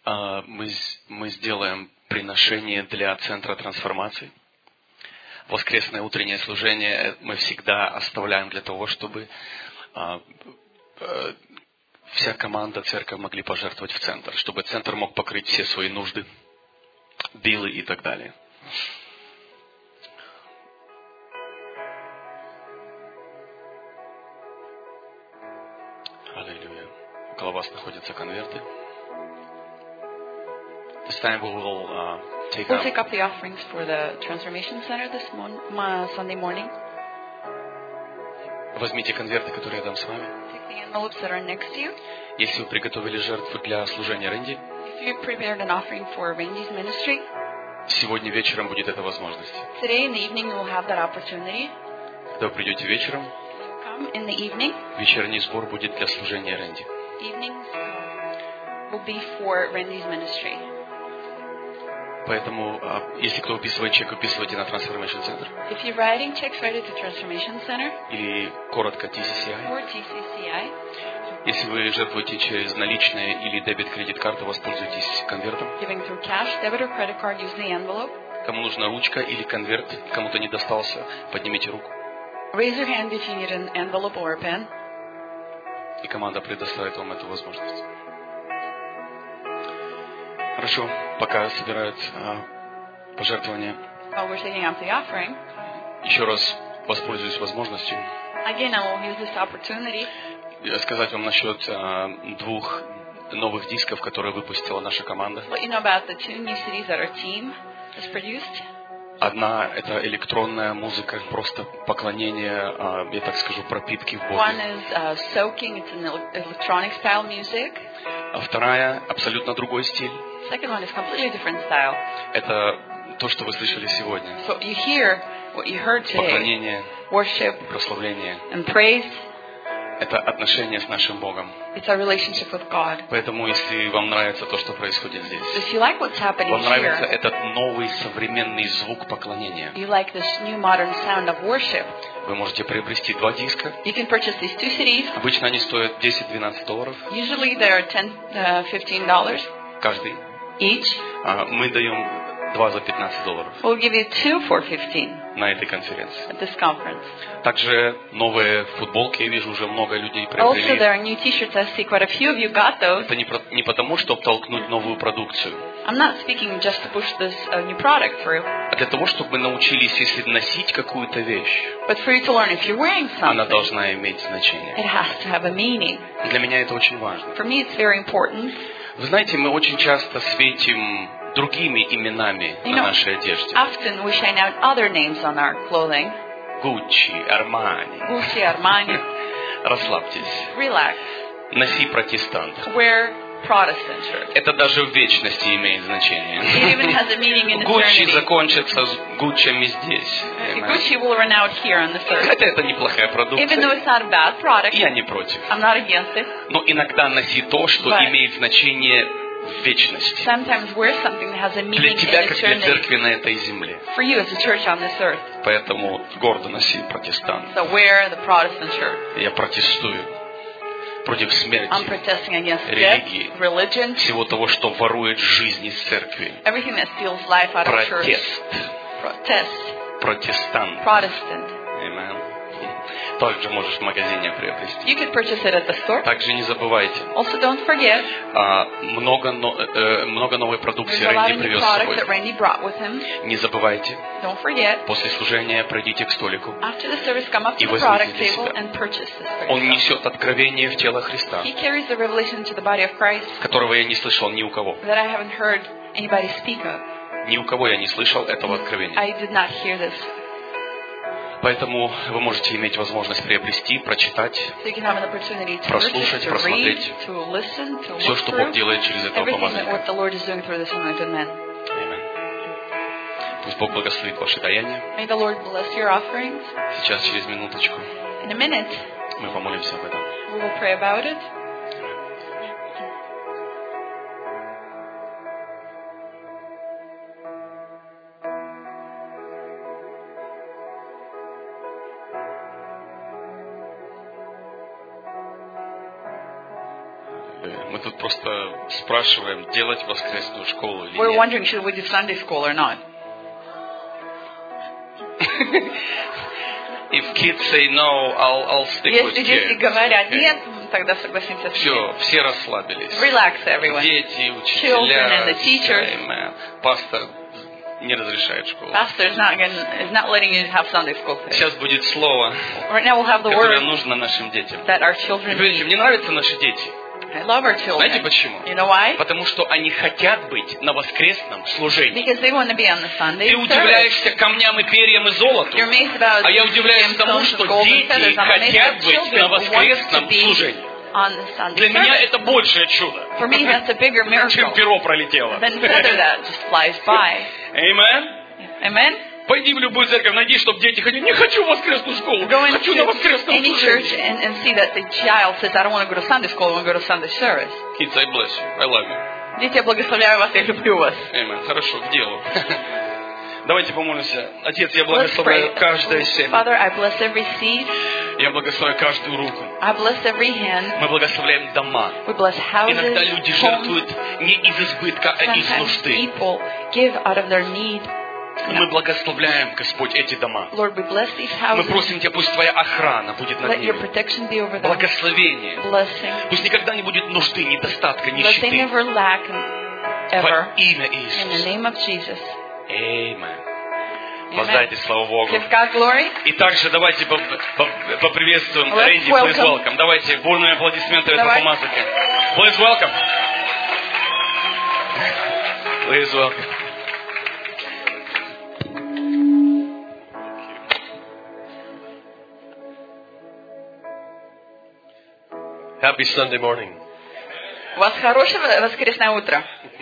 мы сделаем приношение для Центра трансформации. Воскресное утреннее служение мы всегда оставляем для того, чтобы вся команда, церковь могли пожертвовать в Центр, чтобы Центр мог покрыть все свои нужды, биллы и так далее. Аллилуйя. Около вас находятся конверты. This time we will We'll take up the offerings for the Transformation Center this Sunday morning. Возьмите конверты, которые я дам с вами. Take the envelopes that are next to you. Если вы приготовили жертву для служения Рэнди, If you prepared an offering for Randy's ministry, сегодня вечером будет эта возможность. today in the evening you will have that opportunity. Когда вы придете вечером, Come in the evening. вечерний сбор будет для служения Рэнди. Evenings will be for Randy's ministry. Поэтому, если кто выписывает чек, выписывайте на Transformation Center. If you're writing checks, write it to Transformation Center Или коротко TCCI. or TCCI. Если вы жертвуете через наличные или дебет-кредит-карту, воспользуйтесь конвертом. Giving through cash, debit, or credit card, use the envelope. Кому нужна ручка или конверт, кому-то не достался, поднимите руку. Raise your hand if you need an envelope or a pen. И команда предоставит вам эту возможность. Хорошо, пока собирают пожертвования, While we're taking up the offering, еще раз воспользуюсь возможностью again, I will use this opportunity сказать вам насчет двух новых дисков, которые выпустила наша команда. to let you know about the two new CDs that our team has produced. Одна — это электронная музыка, просто поклонение, я так скажу, пропитки в One Боге. is soaking, it's an electronic style music. А вторая — абсолютно другой стиль. Second one is completely different style. Это то, что вы слышали сегодня. So you hear what you heard today, Поклонение, worship прославление. and praise. Это отношение с нашим Богом. It's our relationship with God. Поэтому, если вам нравится то, что происходит здесь, So if you like what's happening вам нравится here, этот новый современный звук поклонения, you like this new modern sound of worship, вы можете приобрести два диска. you can purchase these two CDs. Обычно они стоят $10-12 Usually they're $10 to $15 каждый. each. Мы даем два за $15 We'll give you two for $15 на этой конференции. at this conference. Также новые футболки, я вижу, уже много людей Also, приобрели. there are new T-shirts. I see quite a few of you got those. Это не потому, чтобы толкнуть новую продукцию, I'm not speaking just to push this new product through, а для того, чтобы мы научились, если носить какую-то вещь, but for you to learn if you're wearing она something, должна иметь it значение. has to have a meaning. Для меня это очень важно. For me, it's very important. Вы знаете, мы очень часто светим другими именами на нашей одежде. Often we shine out other names on our clothing. Гуччи, Армани. Gucci, Armani. Расслабьтесь. Relax. Носи протестант. Wear Protestant shirt. Это даже в вечности имеет значение. It even has a meaning in Гуччи eternity. закончится с Гуччами здесь. Gucci will run out here on this earth. Хотя это неплохая Even though продукция. it's not a bad product, Я не против. I'm not against it. Но иногда носи то, что But имеет значение в вечности. Sometimes wear something that has a Для meaning тебя, in как для eternity церкви на этой земле. for you as a church on this earth. Поэтому гордо носи протестант. So wear the Protestant shirt. Я протестую против I'm смерти, protesting against религии, death, religion, всего того, что ворует жизнь из церкви. everything that steals life out of church. Протест. Protest. Протестант. Protestant. Amen. Также можешь в магазине приобрести. You can purchase it at the store. Также не забывайте, Also, don't forget, много новой продукции there's a lot Рэнди of new привез с products собой. that Randy brought with him. Не забывайте, Don't forget, после служения пройдите к столику. after the service, come up И to the возьмите product для table себя. and purchase this for Он yourself. несет откровение в тело Христа, He carries the revelation to the body of Christ которого я не слышал ни у кого. that I haven't heard anybody speak of. Ни у кого я не слышал этого откровения. I did not hear this. Поэтому вы можете иметь возможность приобрести, прочитать So you can have an opportunity to Прослушать, purchase, to read, просмотреть to listen, to все, look что Бог through делает через этого everything that помазанника. what the Lord is doing through this anointed man. Аминь. Пусть Бог благословит ваше даяние. May the Lord bless your offerings. Сейчас, через минуточку, In a minute, мы помолимся об этом. we will pray about it. Мы Мы тут просто спрашиваем, делать воскресную школу или We're нет. wondering, should we do Sunday school or not? If kids say no, I'll stick with Если дети kids. говорят Okay. нет, тогда согласимся с ними. Все, все расслабились. Relax, everyone. Дети, Children учителя, and the teachers. Amen. Пастор не разрешает школу. Pastor is not letting you have Sunday school today. Сейчас будет слово, Right now we'll have the которое word нужно нашим детям. that our children И понимаете, need. мне нравятся наши дети. I love our children. Знаете почему? You know why? Потому что они хотят быть на воскресном служении. Because they want to be on the Sunday Ты service. удивляешься камням и перьям и золоту. You're amazed about А я удивляюсь тому, stones что of gold and дети feathers. I'm amazed хотят that быть children на want to воскресном be служении. on the Sunday Для меня service. это большее чудо, For me, that's a bigger чем miracle перо пролетело. than feather that just flies by. Amen. Amen? Пойди в любую церковь, найди, чтобы дети ходили. Не хочу в воскресную школу, Go хочу на into воскресном any church служении. and see that the child says, I don't want to go to Sunday school, I want to go to Sunday service. Kids, I bless you. I love you. Дети, я благословляю вас, я люблю вас. Amen. Хорошо, к делу. Давайте помолимся. Отец, я Let's благословляю pray. каждое семя. Father, I bless every seed. Я благословляю каждую руку. I bless every hand. Мы благословляем дома. We bless Иногда houses, люди homes. жертвуют не из избытка, а из Sometimes нужды. people give out of their need. Мы благословляем, Господь, эти дома. Lord, we bless these Мы houses. просим Тебя, пусть Твоя охрана будет над Let your ними. protection be over them. Благословение. Blessing. Пусть никогда не будет нужды, недостатка, Let they нищеты. never lack ever. Во имя In the Иисуса. name of Jesus. Amen. Amen. Воздайте славу Богу. Give God glory. И также давайте поприветствуем Let's Рэнди. Please welcome. welcome. Давайте бурные аплодисменты этому Давай. помазаннику. Please welcome. Please welcome. Happy Sunday morning. У вас хорошее воскресное утро.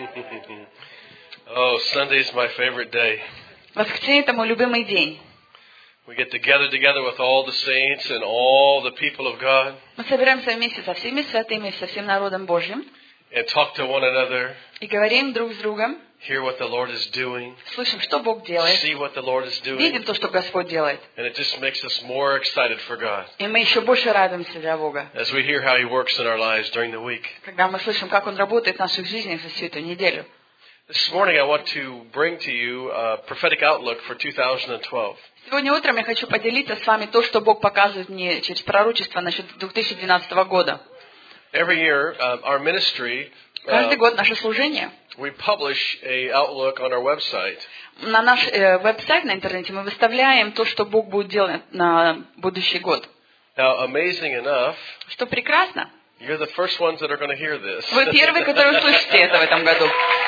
Oh, Sunday is my favorite day. Воскресенье – это мой любимый день. We get together with all the saints and all the people of God Мы собираемся вместе со всеми святыми, со всем народом Божьим and talk to one another, и говорим друг с другом, hear what the Lord is doing, слышим, что Бог делает, see what the Lord is doing, видим то, что Господь делает. and it just makes us more excited for God И мы еще больше радуемся для Бога, as we hear how He works in our lives during the week. когда мы слышим, как Он работает в наших жизнях за всю эту неделю. This morning I want to bring to you a prophetic outlook for 2012. Сегодня утром я хочу поделиться с вами то, что Бог показывает мне через пророчество насчет 2012 года. Every year, our ministry, Каждый год наше служение. we publish a outlook on our website. На наш веб-сайт на интернете мы выставляем то, что Бог будет делать на будущий год. Now, amazing enough, Что прекрасно. you're the first ones that are going to hear this. Вы первые, которые услышите это в этом году.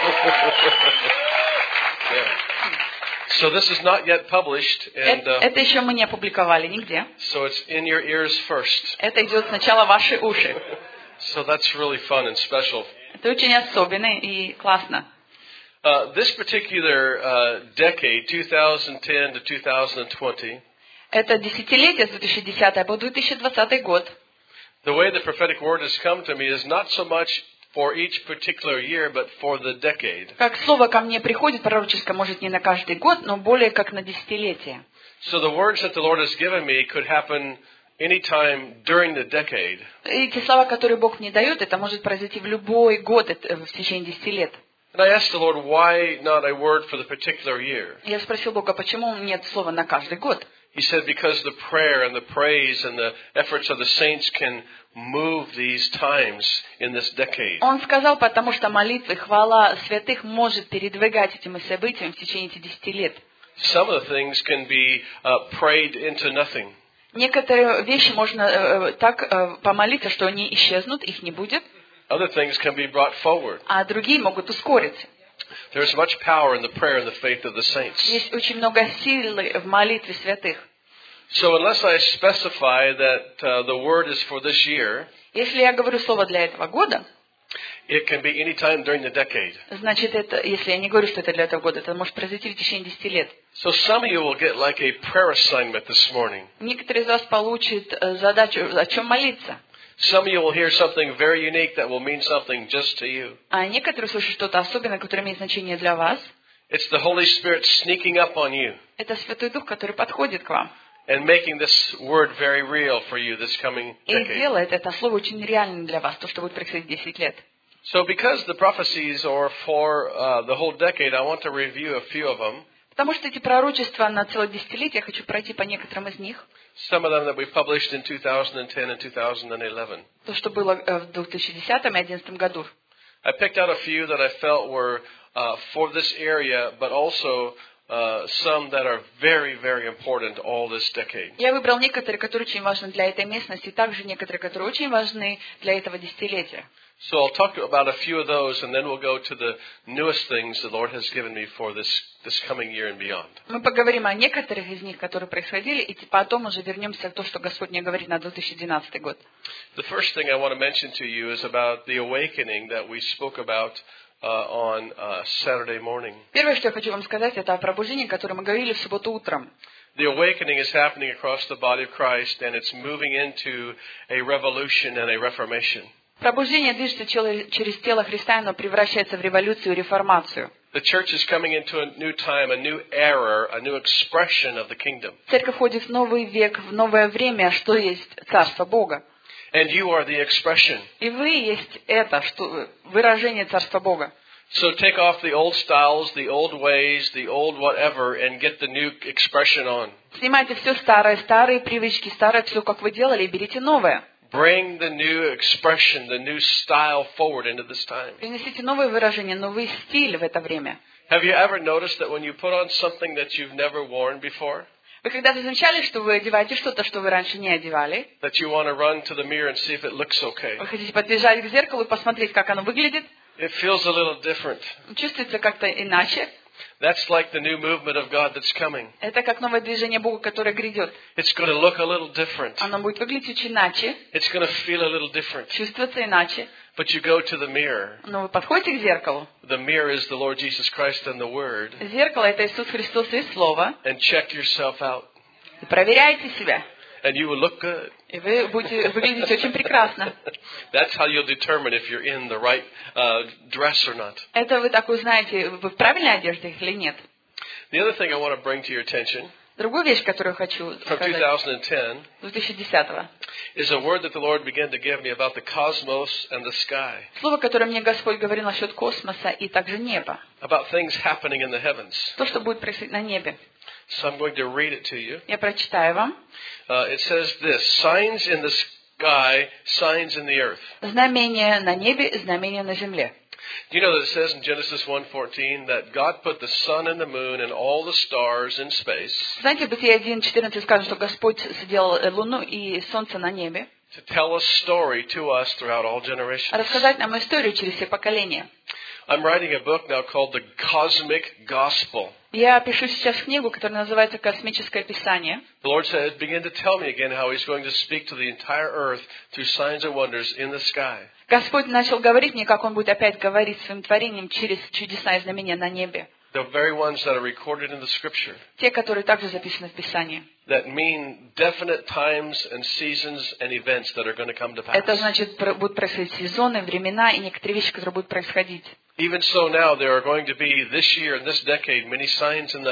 Yeah. So this is not yet published, and Это еще мы не опубликовали нигде. so it's in your ears first. Это идет сначала в ваши уши. So that's really fun and special. Это очень особенно и классно. This particular decade, 2010 to 2020, Это десятилетие с 2010 по 2020 год. the way the prophetic word has come to me is not so much for each particular year, but for the decade. Как слово ко мне приходит пророческое, может, не на каждый год, но более как на десятилетие. So the words that the Lord has given me could happen anytime during the decade. И те слова, которые Бог мне дает, это может произойти в любой год в течение 10 лет. And I asked the Lord, why not a word for the particular year? Я спросил Бога, почему нет слова на каждый год? He said, because the prayer and the praise and the efforts of the saints can move these times in this decade. Он сказал, потому что молитва и хвала святых может передвигать этими событиями в течение этих 10 лет. Some of the things can be prayed into nothing. Некоторые вещи можно так помолиться, что они исчезнут, их не будет, Other things can be brought forward. а другие могут ускориться. There's much power in the prayer and the faith of the saints. Есть очень много силы в молитве святых. So unless I specify that the word is for this year, Если я говорю слово для этого года, it can be any time during the decade. значит, это, если я не говорю, что это для этого года, это может произойти в течение 10 лет. So some of you will get like a prayer assignment this morning. Некоторые из вас получат задачу, о чем молиться. Some of you will hear something very unique that will mean something just to you. А некоторые услышат что-то особенное, которое имеет значение для вас. It's the Holy Spirit sneaking up on you Это Святой Дух, который подходит к вам and making this word very real for you this coming и decade. делает это слово очень реальным для вас, то, что будет происходить 10 лет. So because the prophecies are for the whole decade, I want to review a few of them. Потому что эти пророчества на целое десятилетие, я хочу пройти по некоторым из них. Some of them that we published in 2010 and 2011. То, что было в 2010 и 2011 году. I picked out a few that I felt were for this area, but also some that are very, very important all this decade. Я выбрал некоторые, которые очень важны для этой местности, и также некоторые, которые очень важны для этого десятилетия. So I'll talk about a few of those, and then we'll go to the newest things the Lord has given me for this coming year and beyond. Мы поговорим о некоторых из них, которые происходили, и потом уже вернемся к тому, что Господь мне говорит на 2012 год. The first thing I want to mention to you is about the awakening that we spoke about on Saturday morning. Первое, что я хочу вам сказать, это о пробуждении, о котором мы говорили в субботу утром. The awakening is happening across the body of Christ, and it's moving into a revolution and a reformation. Пробуждение движется через тело Христа, и оно превращается в революцию и реформацию. The church is coming into a new time, a new era, a new expression of the kingdom. Церковь входит в новый век, в новое время, что есть Царство Бога. And you are the expression. И вы есть это, что выражение Царства Бога. So take off the old styles, the old ways, the old whatever, and get the new expression on. Снимайте все старое, старые привычки, старое все, как вы делали, и берите новое. Bring the new expression, the new style forward into this time. Принесите новые выражения, новый стиль в это время. Have you ever noticed that when you put on something that you've never worn before, Вы когда-то замечали, что вы одеваете что-то, что вы раньше не одевали? that you want to run to the mirror and see if it looks okay? Вы хотите подбежать к зеркалу и посмотреть, как оно выглядит? It feels a little different. Чувствуется как-то иначе. That's like the new movement of God that's coming. Это как новое движение Бога, которое грядет. It's going to look a little different. Оно будет выглядеть очень иначе, It's going to feel a little different. чувствоваться иначе. But you go to the mirror. Но вы подходите к зеркалу. The mirror is the Lord Jesus Christ and the Word. Зеркало – это Иисус Христос и Слово. And check yourself out. И проверяйте себя. And you will look good. И вы будете выглядеть очень прекрасно. That's how you'll determine if you're in the right dress or not. Это вы так узнаете, вы в правильной одежде или нет. The other thing I want to bring to your attention Другую вещь, которую хочу from сказать 2010 2010-го. is a word that the Lord began to give me about the cosmos and the sky, Слово, которое мне Господь говорил насчет космоса и также неба. about things happening in the heavens. То, что будет происходить на небе. So I'm going to read it to you. Я прочитаю вам. It says this: signs in the sky, signs in the earth. Знамение на небе, знамение на земле. Do you know that it says in Genesis 1:14 that God put the sun and the moon and all the stars in space Знаете, в Бытие 1:14 сказано, что Господь сделал Луну и Солнце на небе, to tell a story to us throughout all generations? рассказать нам историю через все поколения. I'm writing a book now called The Cosmic Gospel. Я пишу сейчас книгу, которая называется «Космическое Писание». The Lord said, begin to tell me again how He's going to speak to the entire earth through signs and wonders in the sky. Господь начал говорить мне, как Он будет опять говорить своим творением через чудеса и знамения на небе. The very ones that are recorded in the Scripture. Те, которые также записаны в Писании. That mean definite times and seasons and events that are going to come to pass. Это значит, будут происходить сезоны, времена и некоторые вещи, которые будут происходить. Even so, now there are going to be this year and this decade many signs in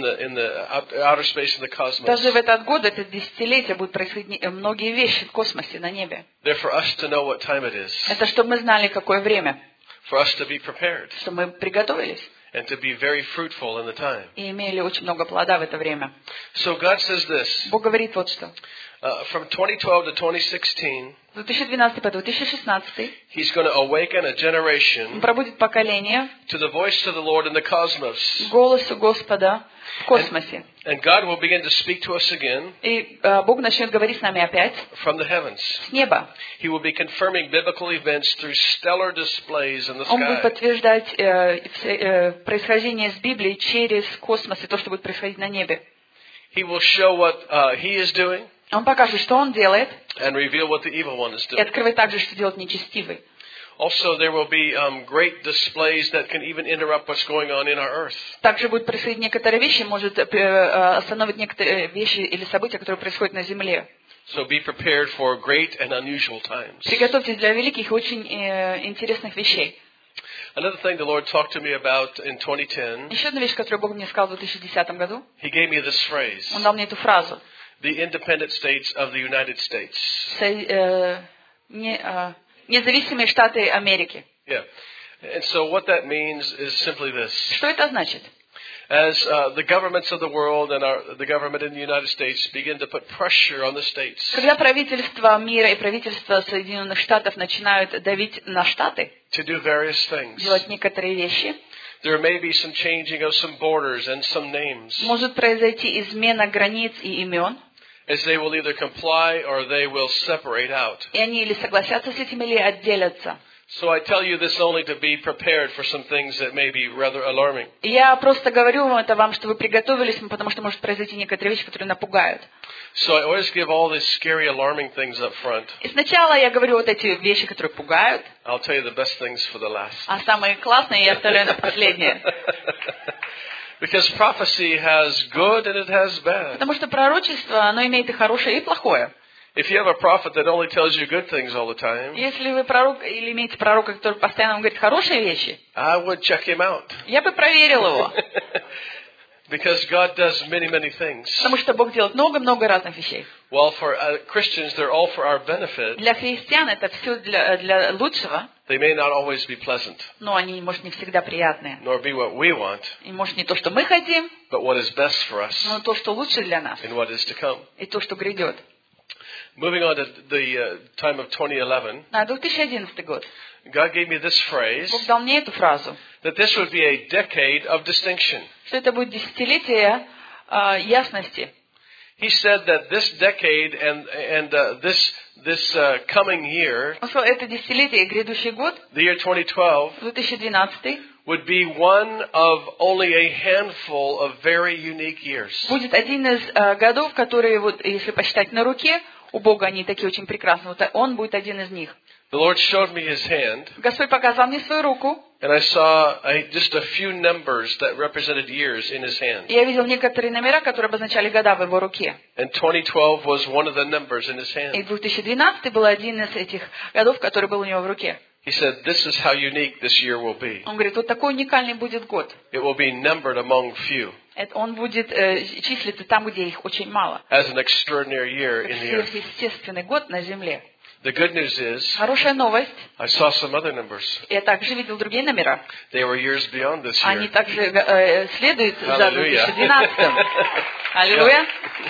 the outer space in the cosmos. Даже в этот год, это десятилетие, будут происходить многие вещи в космосе, на небе. They're for us to know what time it is. Это чтобы мы знали, какое время, For us to be prepared чтобы мы приготовились and to be very fruitful in the time. и имели очень много плода в это время. So God says this: Бог говорит вот что. from 2012 to 2016, С 2012 по 2016 He's going to awaken a Он generation пробудит поколение to the voice of the Lord in the cosmos. к голосу Господа в космосе. And God will begin to speak to us again И Бог начнет говорить с нами опять from the heavens. с неба. He will be confirming biblical events through stellar displays in the Он будет sky. подтверждать происхождение из Библии через космос и то, что будет происходить на небе. He will show what He is doing Он покажет, что Он делает, and reveal what the evil one is и doing. открывает также, что делает нечестивый. Also, there will be great displays that can even interrupt what's going on in our earth. Также будут происходить некоторые вещи, может остановить некоторые вещи или события, которые происходят на Земле. So be prepared for great and unusual times. Приготовьтесь для великих и очень интересных вещей. Another thing the Lord talked to me about in 2010, Еще одна вещь, которую Бог мне сказал в 2010 году, He gave me this phrase: Он дал мне эту фразу. the independent states of the United States. Независимые Штаты Америки. Yeah. And so what that means is simply this. Что это значит? As the governments of the world and the government in the United States begin to put pressure on the states Когда правительство мира и правительство Соединенных Штатов начинают давить на Штаты, to do various things, делать некоторые вещи, there may be some changing of some borders and some names, может произойти измена границ и имен, as they will either comply or they will separate out. и они или согласятся с этим, или отделятся. So I tell you this only to be prepared for some things that may be rather alarming. Я просто говорю вам, чтобы вы приготовились, потому что может произойти некоторые вещи, которые напугают. So I always give all these scary, alarming things up front. И сначала я говорю вот эти вещи, которые пугают, I'll tell you the best things for the last. а самые классные я оставляю на последнее. Because prophecy has good and it has bad. Потому что пророчество, оно имеет и хорошее, и плохое. If you have a prophet that only tells you good things all the time, Если вы пророк или имеете пророка, который постоянно вам говорит хорошие вещи, I would check him out. я бы проверил его. Because God does many, many things. Потому что Бог делает много-много разных вещей. Well, for Christians, they're all for our benefit. Для христиан это все для лучшего, They may not always be pleasant, но они, может, не всегда приятные. nor be what we want, И, может, не то, что мы хотим, but what is best for us но то, что лучше для нас, and what is to come. и то, что грядет. Moving on to the time of 2011, На 2011 год God gave me this phrase, Бог дал мне эту фразу, that this would be a decade of distinction. что это будет десятилетие ясности. He said that this decade and this coming year, Он сказал, это десятилетие и грядущий год, the year 2012, 2012, would be one of only a handful of very unique years. будет один из годов, которые, вот, если посчитать на руке, у Бога они такие очень прекрасные, вот он будет один из них. The Lord showed me His hand, Господь показал мне свою руку, and I saw just a few numbers that represented years in His hand. и я видел некоторые номера, которые обозначали года в его руке. And 2012 was one of the numbers in His И hand. 2012 был один из этих годов, который был у него в руке. He said, this is how unique this year will be. Он говорит, вот такой уникальный будет год. It will be numbered among few Он будет числиться там, где их очень мало. as an extraordinary year in the earth. Сверхъестественный год на земле. The good news is, Хорошая новость. I saw some other numbers. Я также видел другие номера. They were years beyond this Они year. также следуют за Hallelujah. 2012. Аллилуйя.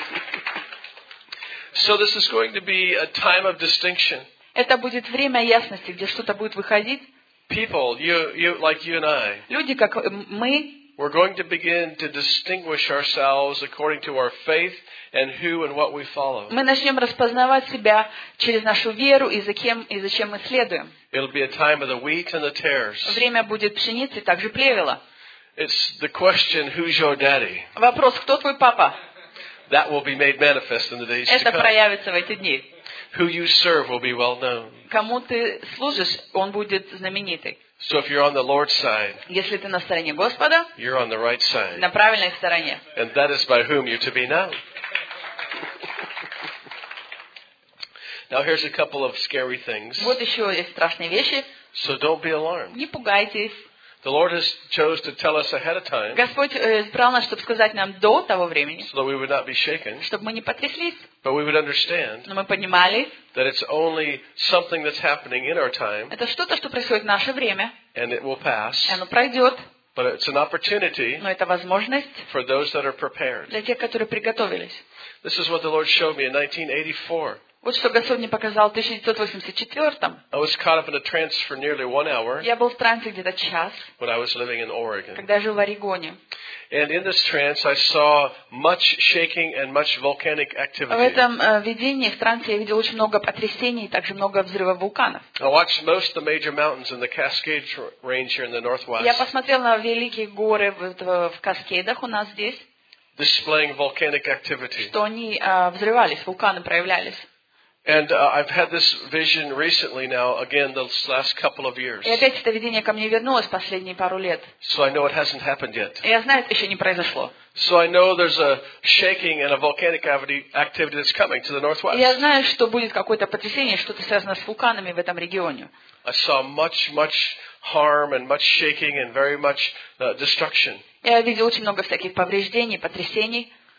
So this is going to be a time of distinction. Это будет время ясности, где что-то будет выходить. People, like you and I, Люди, как мы, we're going to begin to distinguish ourselves according to our faith and who and what we follow. мы начнем распознавать себя через нашу веру и зачем мы следуем. It'll be a time of the wheat and the tares. Время будет пшеницы, также плевела. It's the question, who's your daddy? Вопрос, кто твой папа? That will be made manifest in the days to Это come. проявится в эти дни. Who you serve will be well known. Кому ты служишь, он будет знаменитый. So if you're on the Lord's side, Если ты на стороне Господа, you're on the right side. на правильной стороне. And that is by whom you're to be known. Now here's a couple of scary things. Вот еще есть страшные вещи. So don't be alarmed. Не пугайтесь. The Lord has chose to tell us ahead of time Господь избрал нас, чтобы сказать нам до того времени, so that we would not be shaken, чтобы мы не потряслись, but we would understand но мы понимали, that it's only something that's happening in our time это что-то, что происходит в наше время, and it will pass, и оно пройдет, but it's an opportunity но это возможность for those that are prepared. для тех, которые приготовились. This is what the Lord showed me in 1984. Вот что Господь мне показал в 1984-м. I was caught up in a trance for nearly 1 hour Я был в трансе где-то час, when I was living in Oregon. когда жил в Орегоне. And in this trance, I saw much shaking and much volcanic В activity. этом видении, в трансе, я видел очень много потрясений и также много взрывов вулканов. I watched most of the major mountains in the Cascade Range here in the Я northwest посмотрел на великие горы в Каскейдах у нас здесь, displaying volcanic activity. что они взрывались, вулканы проявлялись. And I've had this vision recently now, again, the last couple of years. И опять это видение ко мне вернулось последние пару лет. So I know it hasn't happened yet. И я знаю, это еще не произошло. So I know there's a shaking and a volcanic activity that's coming to the northwest. И я знаю, что будет какое-то потрясение, что-то связано с вулканами в этом регионе. I saw much harm and much shaking and very much destruction. Я видел очень много всяких повреждений, потрясений.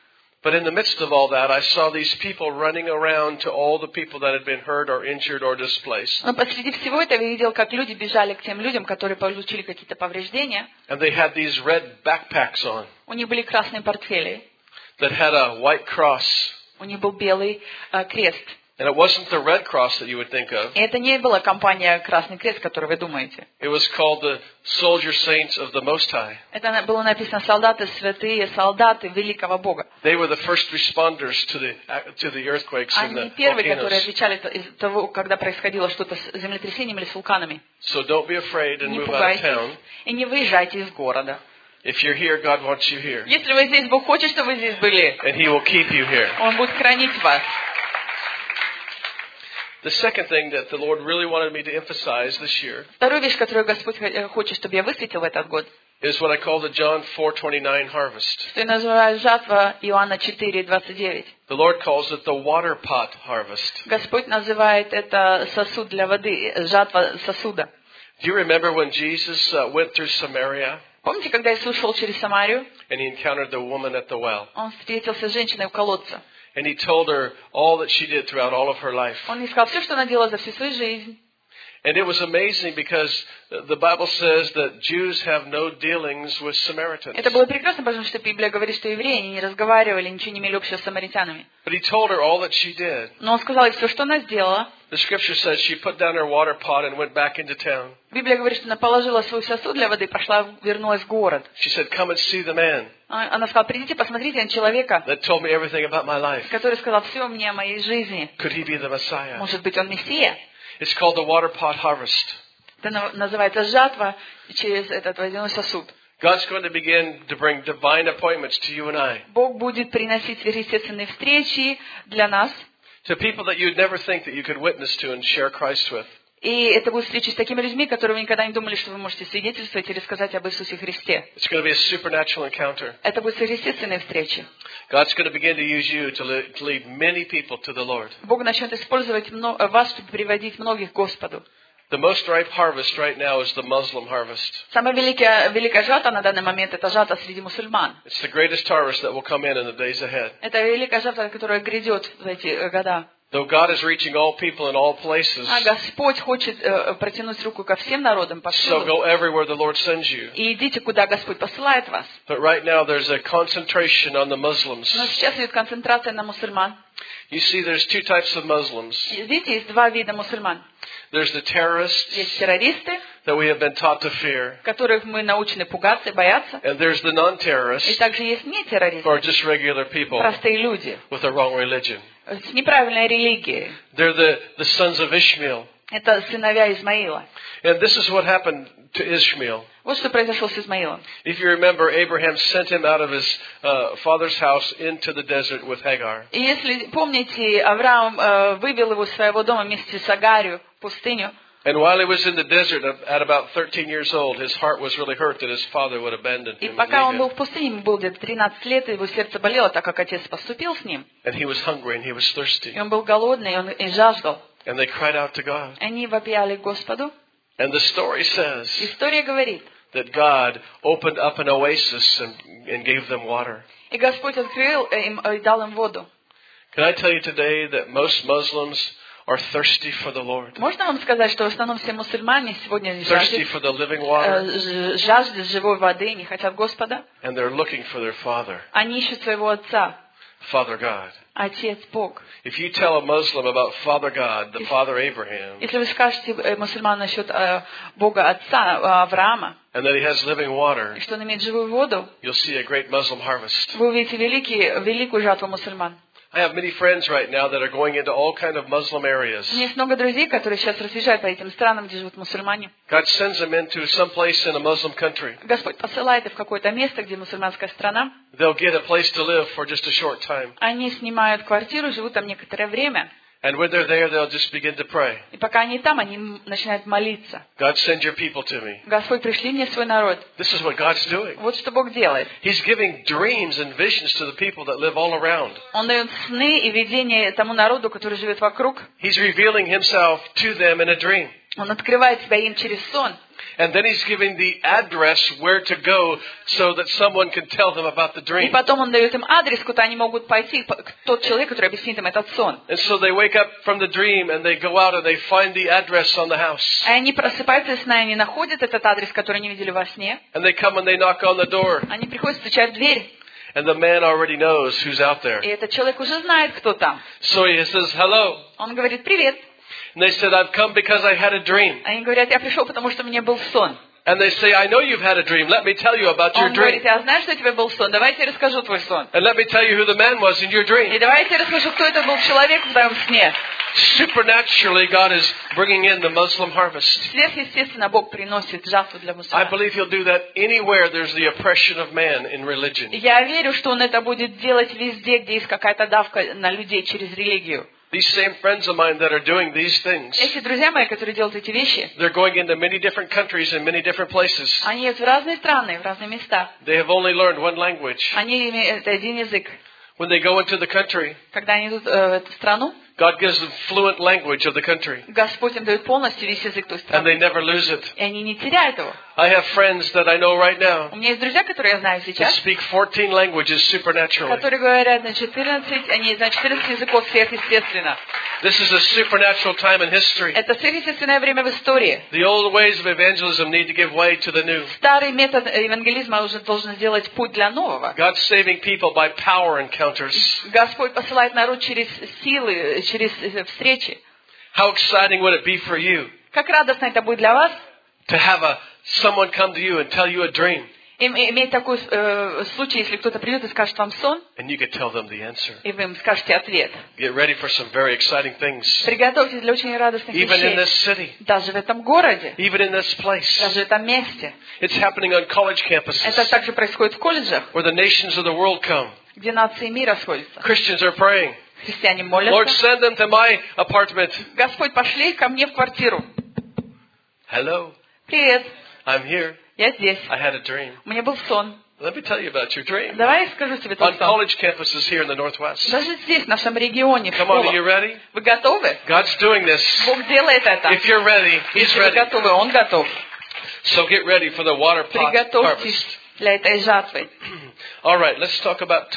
But in the midst of all that, I saw these people running around to all the people that had been hurt or injured or displaced. Но посреди всего этого я видел, как люди бежали к тем людям, которые получили какие-то повреждения. And they had these red backpacks on У них были красные портфели, that had a white cross. у них был белый крест. And it wasn't the Red Cross that you would think of. И это не была компания Красный Крест, которую вы думаете. It was called the Soldier Saints of the Most High. Это было написано солдаты святые, солдаты великого Бога. They were the first responders to the earthquakes and Они the первые, которые volcanoes. отвечали из того, когда происходило что-то с землетрясением или с вулканами. So don't be afraid and Не move out of пугайтесь town. и не выезжайте из города. If you're here, God wants you here. Если вы здесь, Бог хочет, чтобы вы здесь были. And He will keep you here. Он будет хранить вас. The second thing that the Lord really wanted me to emphasize this year Вторую вещь, которую Господь хочет, чтобы я высветил в этот год, is what I call the John 4:29 harvest. что я называю жатва Иоанна 4:29. The Lord calls it the water pot harvest. Господь называет это сосуд для воды, жатва сосуда. Do you remember when Jesus went through Samaria Помните, когда Иисус шел через Самарию, and He encountered the woman at the well? Он встретился с женщиной у колодца. And He told her all that she did throughout all of her life. Он ей сказал все, что она делала за всю свою жизнь. And it was amazing because the Bible says that Jews have no dealings with Samaritans. Это было прекрасно, потому что Библия говорит, что евреи не разговаривали, ничего не имели общего с самаритянами. But He told her all that she did. Но Он сказал ей все, что она сделала. The scripture says she put down her water pot and went back into town. Библия говорит, что она положила свой сосуд для воды и пошла, вернулась в город. She said, "Come and see the man Она сказала, придите, посмотрите на человека, that told me everything about my life. который сказал все мне о моей жизни. Could he be the Messiah?" Может быть, он Мессия? It's called the water pot harvest. Это называется жатва через этот водяной сосуд. God's going to begin to bring divine appointments to you and I. Бог будет приносить сверхъестественные встречи для нас. To people that you'd never think that you could witness to and share Christ with. И это будут встречи с такими людьми, которые вы никогда не думали, что вы можете свидетельствовать или сказать об Иисусе Христе. It's going to be a supernatural encounter. Это будут сверхъестественные встречи. God's going to begin to use you to lead many people to the Lord. Бог начнет использовать вас, чтобы приводить многих к Господу. The most ripe harvest right now is the Muslim harvest. Самая великая жатва на данный момент – это жатва среди мусульман. It's the greatest harvest that will come in the days ahead. Это великая жатва, которая грядет в эти года. Though God is reaching all people in all places, А Господь хочет протянуть руку ко всем народам so повсюду. go everywhere the Lord sends you. И идите, куда Господь посылает вас. But right now there's a concentration on the Muslims. Но сейчас идет концентрация на мусульман. You see, there's two types of Muslims. И видите, есть два вида мусульман. There's the terrorists Есть террористы, that we have been taught to fear, которых мы научены пугаться и бояться. and there's the И non-terrorists, также есть не who террористы, are just regular people простые люди with a wrong religion. с неправильной религией. They're the sons of Ishmael. Это сыновья Измаила. And this is what happened to Ishmael. Вот что произошло с Измаилом. If you remember, Abraham sent him out of his father's house into the desert with Hagar. И если помните, Авраам вывел его из своего дома вместе с Агарью в пустыню. And while he was in the desert, at about 13 years old, his heart was really hurt that his father would abandon И him. пока он And был в пустыне, ему было где-то 13 лет, и его сердце болело, так как отец поступил с ним. he was hungry and he was thirsty. И он был голодный, и он и жаждал. And they cried out to God. Они вопияли к Господу. And the story says История говорит, that God opened up an oasis and gave them water. и Господь открыл им и дал им воду. Can I tell you today that most Muslims are thirsty for the Lord? Можно вам сказать, что в основном все мусульмане сегодня Thirsty for the living water? жаждут живой воды, не хотят Господа. And they're looking for their Father, Они ищут своего Отца, Father God. Отец Бог. If you tell a Muslim about Father God, the Father Abraham, Если вы скажете мусульманам насчет Бога Отца Авраама, and that he has living water, и что он имеет живую воду, you'll see a great Muslim harvest. вы увидите великую жатву мусульман. I have many friends right now that are going into all kind of Muslim areas. У меня есть много друзей, которые сейчас разъезжают по этим странам, где живут мусульмане. God sends them into some place in a Muslim country. Господь посылает их в какое-то место, где мусульманская страна. They'll get a place to live for just a short time. Они снимают квартиру, живут там некоторое время. And when they're there, they'll just begin to pray. И пока они там, они начинают молиться. God, send your people to me. Господь, пришли мне свой народ. This is what God's doing. Вот что Бог делает. He's giving dreams and visions to the people that live all around. Он дает сны и видения тому народу, который живет вокруг. He's revealing himself to them in a dream. Он открывает себя им через сон. And then he's giving the address where to go so that someone can tell them about the И dream. потом он дает им адрес, куда они могут пойти, тот человек, который объяснит им этот сон. And so they wake up from the dream and they go out and they find the address on the house. И они просыпаются из сна, и они находят этот адрес, который они видели во сне. And they come and they knock on the door. Они приходят, стучат в дверь. And the man already knows who's out there. И этот человек уже знает, кто там. So he says, hello. Он говорит: привет. And they said, I've come because I had a dream. Они говорят: я пришел, потому что у меня был сон. And they say, I know you've had a dream. Let me tell you about your Он dream. говорит: я знаю, что у тебя был сон. Давай я тебе расскажу твой сон. And let me tell you who the man was in your И dream. давай я тебе расскажу, кто это был человек в твоем сне. Supernaturally, God is bringing in the Muslim harvest. Сверхъестественно Бог приносит жатву для I мусульман. believe He'll do that anywhere there's the oppression of man in religion. Я верю, что Он это будет делать везде, где есть какая-то давка на людей через религию. These same friends of mine that are doing these things, Эти друзья мои, которые делают эти вещи, they're going into many different countries and many different places. они едут в разные страны, в разные места. They have only learned one language. Они имеют один язык. When they go into the country, Когда они идут в эту страну, God gives them fluent language of the country. Господь им дает полностью весь язык той And страны. they never lose it. И они не теряют его. I have friends that I know right now У меня есть друзья, которые я знаю that сейчас, speak 14 languages supernaturally. которые говорят на 14, они знают 14 языков сверхъестественно. This is a supernatural time in history. Это сверхъестественное время в истории. The old ways of evangelism need to give way to the new. Старый метод евангелизма уже должен сделать путь для нового. God's saving people by power encounters. Господь посылает народ через силы, через встречи. How exciting would it be for you Как радостно это будет для вас, to have someone come to you and tell you a dream, иметь такой случай, если кто-то придет и скажет вам сон, and you could tell them the answer. и вы им скажете ответ. Get ready for some very exciting things. Приготовьтесь для очень радостных Even in вещей. this city, Даже в этом городе, even in this place. даже в этом месте. It's happening on college Это campuses также происходит в колледжах, where the nations of the world come. где нации мира сходятся. Christians are praying. Христиане Lord, молятся. send them to my apartment. Господь, пошли ко мне в квартиру. Hello, Привет, I'm here. я здесь. I had a dream. У меня был сон. Let me tell you about your dream. Давай я скажу тебе тот On сон. college campuses here in the Northwest. Даже здесь, в нашем регионе, в Come on, are you школах. ready? Вы готовы? God's doing this. Бог делает это. If you're ready, He's Если вы ready. готовы, Он готов. So get ready for the water pot Приготовьтесь harvest. для этой жатвы. All right, let's talk about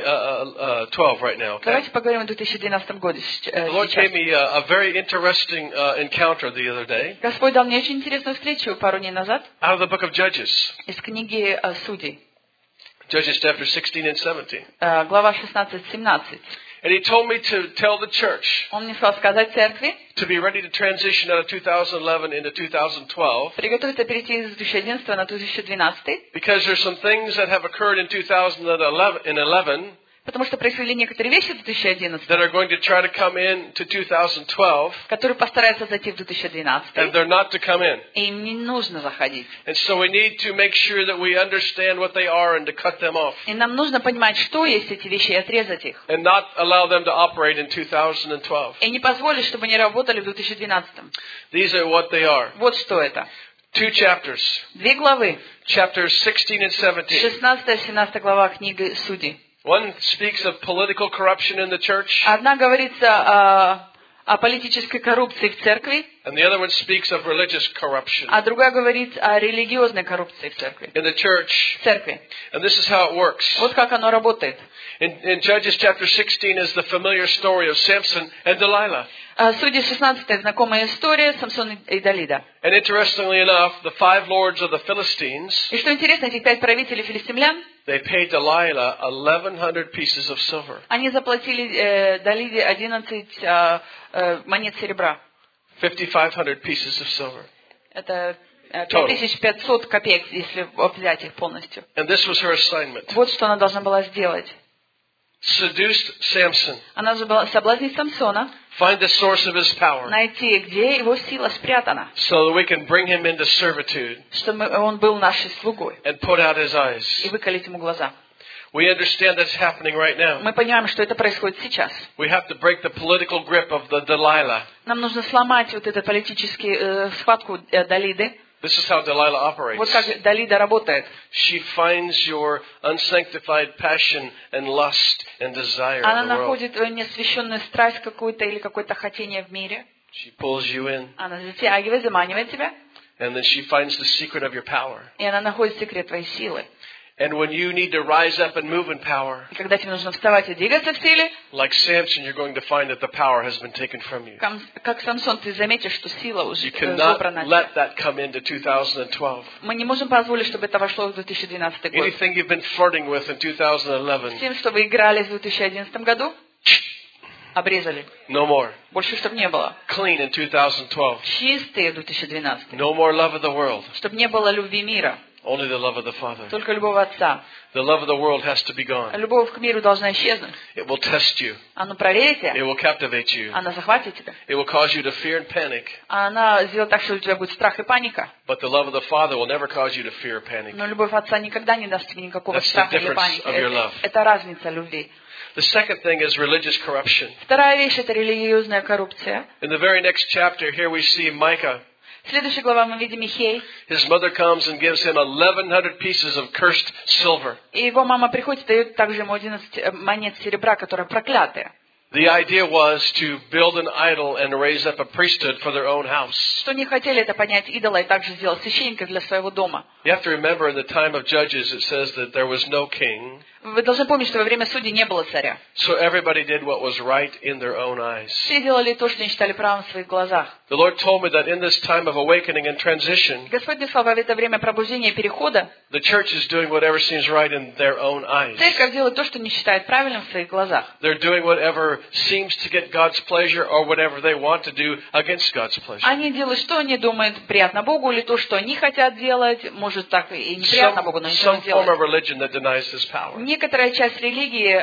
2012 right now, okay? Давайте поговорим о 2012 году The Lord gave сейчас. me a very interesting encounter the other day Господь дал мне очень интересную встречу пару дней назад out of the book of Judges. из книги Судей, Judges chapter 16 and 17. глава 16-17. And He told me to tell the church Он мне сказал сказать церкви, to be ready to transition out of 2011 into 2012 приготовиться перейти из 2011 на 2012, because there's some things that have occurred in 2011 потому что происходили некоторые вещи в 2011, that are going to try to come in to 2012 которые постараются зайти в and 2012, they're not to come in. и им не нужно заходить. And so we need to make sure that we understand what they are and to cut them off И нам нужно понимать, что есть эти вещи, и отрезать их. and not allow them to operate in 2012. И не позволить, чтобы они работали в 2012. These are what they are. Вот что это. 2 chapters, 2 главы. chapters 16 and 17. 16-17 глава книги Судей. One speaks of political corruption in the church, Одна говорится о политической коррупции в церкви, and the other one speaks of religious corruption а другая говорит о религиозной коррупции в церкви. in the church. В церкви. And this is how it works. Вот как оно работает. In Judges chapter 16 is the familiar story of Samson and Delilah. Судьи 16 знакомая история Самсона и Далида. And interestingly enough, the 5 lords of the Philistines, И что интересно, этих 5 правителей филистимлян, they paid Delilah 1,100 pieces of silver. они заплатили Далиде 11 монет серебра. 5,500 pieces of silver. Это 5500 копеек, если взять их полностью. And this was her assignment. Вот что она должна была сделать. Seduced Samson. Она же была соблазнить Самсона, Find the source of his power найти, где его сила спрятана, so that we can bring him into servitude чтобы он был нашей слугой, and put out his eyes. и выколить ему глаза. We understand that's happening right now. Мы понимаем, что это происходит сейчас. We have to break the political grip of the Delilah. Нам нужно сломать вот эту политическую схватку Далиды. This is how Delilah operates. Вот как Далида работает. She finds your unsanctified passion and lust and desire Она in the world. находит неосвященную страсть какую-то или какое-то хотение в мире. She pulls you in. Она затягивает, заманивает тебя. And then she finds the secret of your power. И она находит секрет твоей силы. And when you need to rise up and move in power, И когда тебе нужно вставать и двигаться в силе, like Samson, you're going to find that the power has been taken from you. как Самсон, ты заметишь, что сила уже You cannot забрана. let that come into 2012. Мы не можем позволить, чтобы это вошло в 2012 год. Anything you've been flirting with in 2011, Тем, что вы играли в 2011 году, обрезали. no more. Больше, чтобы не было. Clean in 2012. Чистые в 2012. No more love of the world. Чтобы не было любви мира. Only the love of the Father. Только любовь Отца. The love of the world has to be gone. Любовь к миру должна исчезнуть. It will test you. Она проверит тебя. It will captivate you. Она захватит тебя. It will cause you to fear and panic. Она сделает так, что у тебя будет страх и паника. But the love of the Father will never cause you to fear or panic. Но любовь Отца никогда не даст тебе никакого That's the страха или difference паники. of your love. Это разница любви. The second thing is religious corruption. Вторая вещь – это религиозная коррупция. In the very next chapter, here we see Micah. Следующая глава мы видим Михей. His mother comes and gives him 1,100 pieces of cursed silver. И его мама приходит и дает также ему 11 монет серебра, которые проклятые. The idea was to build an idol and raise up a priesthood for their own house. Что не хотели, это поднять идола и также сделать священника для своего дома. You have to remember, in the time of Judges, it says that there was no king. Вы должны помнить, что во время судей не было царя. So everybody did what was right in their own eyes. Все делали то, что они считали правым в своих глазах. The Lord told me that in this time of awakening and transition, Господь мне сказал, во это время пробуждения и перехода the church is doing whatever seems right in their own eyes. церковь делает то, что не считает правильным в своих глазах. They're doing whatever seems to get God's pleasure or whatever they want to do against God's pleasure. Они делают, что они думают приятно Богу, или то, что они хотят делать, может так и неприятно Богу, но ничего Some не form делают. of religion that denies His power. Некоторая часть религии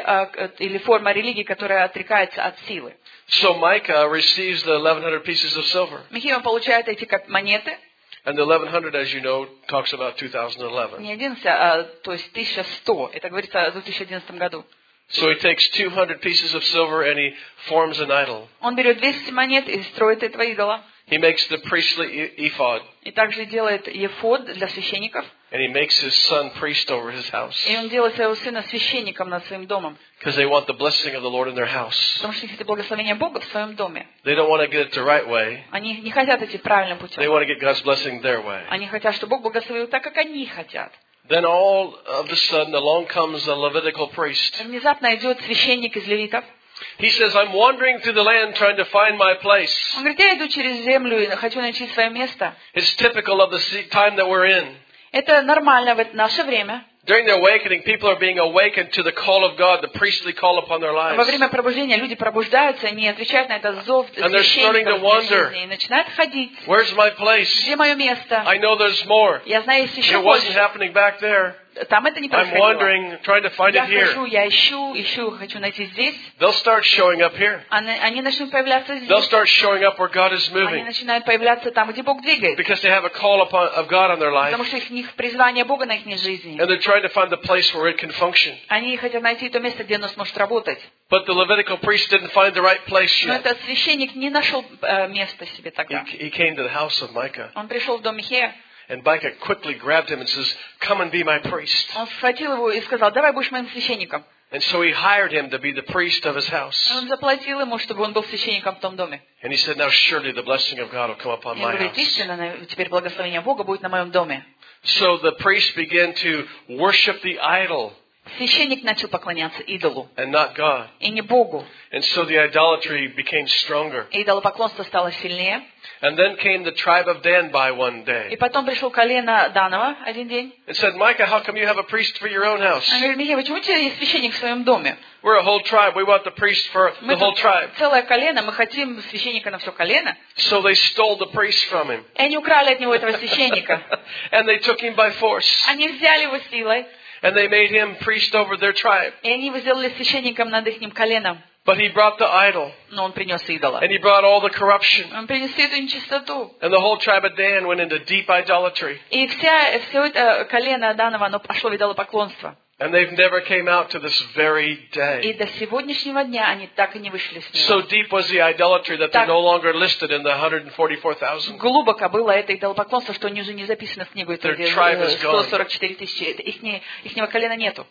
или форма религии, которая отрекается от силы. So Micah receives the 1,100 pieces of silver. Михей, он получает эти как монеты, And the 1,100, as you know, talks about 2011. не 11, то есть 1100. Это говорится о 2011 году. So he takes 200 pieces of silver and he forms an idol. Он берет 200 монет и строит этого идола. He makes the priestly ephod. И также делает ефод для священников. And he makes his son priest over his house. И он делает своего сына священником над своим домом. Because they want the blessing of the Lord in their house. Потому что хотят благословения Бога в своем доме. They don't want to get it the right way. Они не хотят идти правильным They путем. want to get God's blessing their way. Они хотят, чтобы Бог благословил так, как они хотят. Then all of a sudden along comes a Levitical priest. Внезапно идет священник из левитов. He says, I'm wandering through the land trying to find my place. Он говорит, я иду через землю и хочу найти свое место. It's typical of the time that we're in. Это нормально в наше время. During the awakening, people are being awakened to the call of God, the priestly call upon their Во lives. время пробуждения люди пробуждаются, они отвечают на этот зов And they're starting to священников в wonder. жизни и начинают ходить. Where's my place? Где мое место? I know there's more. Я знаю, есть еще It wasn't больше. happening back there. Там это не I'm происходило. wandering, trying to find Я it here. хожу, я ищу, хочу найти здесь. They'll start showing up here. Они начнут появляться They'll здесь. start showing up where God is Они moving. начинают появляться там, где Бог двигается. Because they have a call of God on their life. Потому что их призвание Бога на их жизни. And they're trying to find the place where it can function. Они хотят найти то место, где оно сможет работать. But the Levitical priest didn't find the right place Но yet. этот священник не нашел места себе тогда. He came to the house of Micah. Он пришел в дом Михея. And Micah quickly grabbed him and says, come and be my priest. Он схватил его и сказал, давай будешь моим священником. And so he hired him to be the priest of his house. Он заплатил ему, чтобы он был священником в том доме. And he said, now surely the blessing of God will come upon И my он говорит, house. истинно, теперь благословение Бога будет на моем доме. So the priest began to worship the idol Священник начал поклоняться идолу, and not God. и не Богу. And so the idolatry became stronger. Идолопоклонство стало сильнее. And then came the tribe of Dan by one И day. потом пришел колено Данова один день. And said, Micah, how come you have a priest for your own house? Он говорит, Михей, почему у тебя есть священник в своем доме? We're a whole tribe. We want the priest for Мы the whole тут tribe. целое колено, мы хотим священника на все колено. So they stole the priest from him. И они украли от него этого священника. And they took him by force. Они взяли его силой, And they made him priest over their tribe. и они его сделали священником над их коленом. But he brought the idol. Но он принес идола. And he brought all the corruption. Он принес эту нечистоту. And the whole tribe of Dan went into deep idolatry. И все это колено Данова, оно пошло в идолопоклонство. And they've never came out to this very И day. до сегодняшнего дня они так и не вышли с So него. deep was the idolatry that they're no longer listed in the 144,000. Глубоко было это идолопоклонство, что они уже не записаны в книгу. Это Their tribe is gone. 144 тысячи. Ихнего колена нету.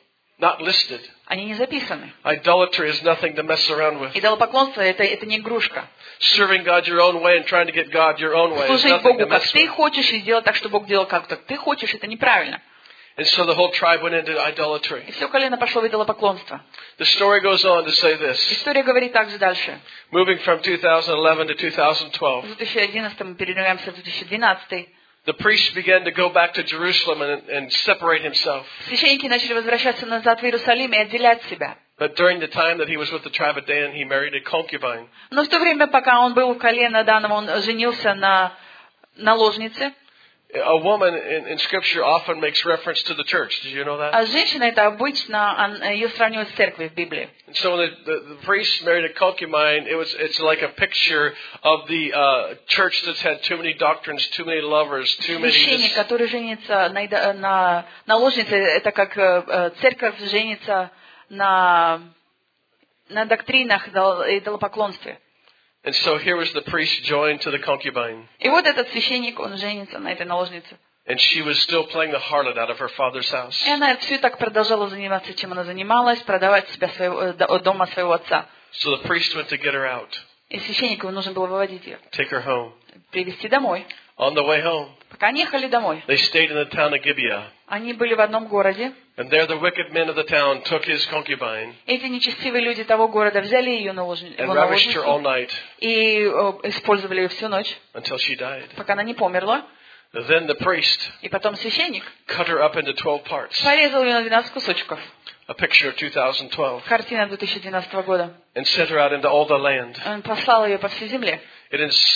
not listed. Они не записаны. Idolatry is nothing to mess around with. Идолопоклонство это не игрушка. Serving God your own way and trying to get God your own way is Служить nothing to Богу, как mess ты with. хочешь, и сделать так, чтобы Бог делал как ты хочешь, это неправильно. And so the whole tribe went into idolatry. И все колено пошло в идолопоклонство. The story goes on to say this. История говорит также дальше. Moving from 2011 to 2012, В 2011 мы передвигаемся в 2012. the priest began to go back to Jerusalem and separate himself. Священники начали возвращаться назад в Иерусалим и отделять себя. But during the time that he was with the tribe of Dan, he married a concubine. Но в то время, пока он был у колена Данова, он женился на наложнице. A woman in Scripture often makes reference to the church. Did you know that? А женщина это обычно, ее сравнивают с церковью в Библии. And so when the priest married a concubine, it's like a picture of the church that's had too many doctrines, too many lovers, too many. Священник, который женится на наложнице, это как церковь женится на доктринах идолопоклонстве. And so here was the priest joined to the concubine. И вот этот священник, он женится на этой наложнице. And she was still playing the harlot out of her father's house. И она все так продолжала заниматься, чем она занималась, продавать себя дома своего отца. So the priest went to get her out, И священнику нужно было выводить ее, take her home. привезти домой. On the way home, Пока они ехали домой, they stayed in the town of Gibeah. они были в одном городе. And there the wicked men of the town took his concubine Эти нечестивые люди того города взяли ее and ravished her all наложницу night и использовали ее всю ночь, until she died. пока она не померла. Then the priest И потом священник cut her up into 12 parts, порезал ее на 12 кусочков. a picture of 2012, Картина 2012 года. and sent her out into all the land. Он послал ее по всей земле. It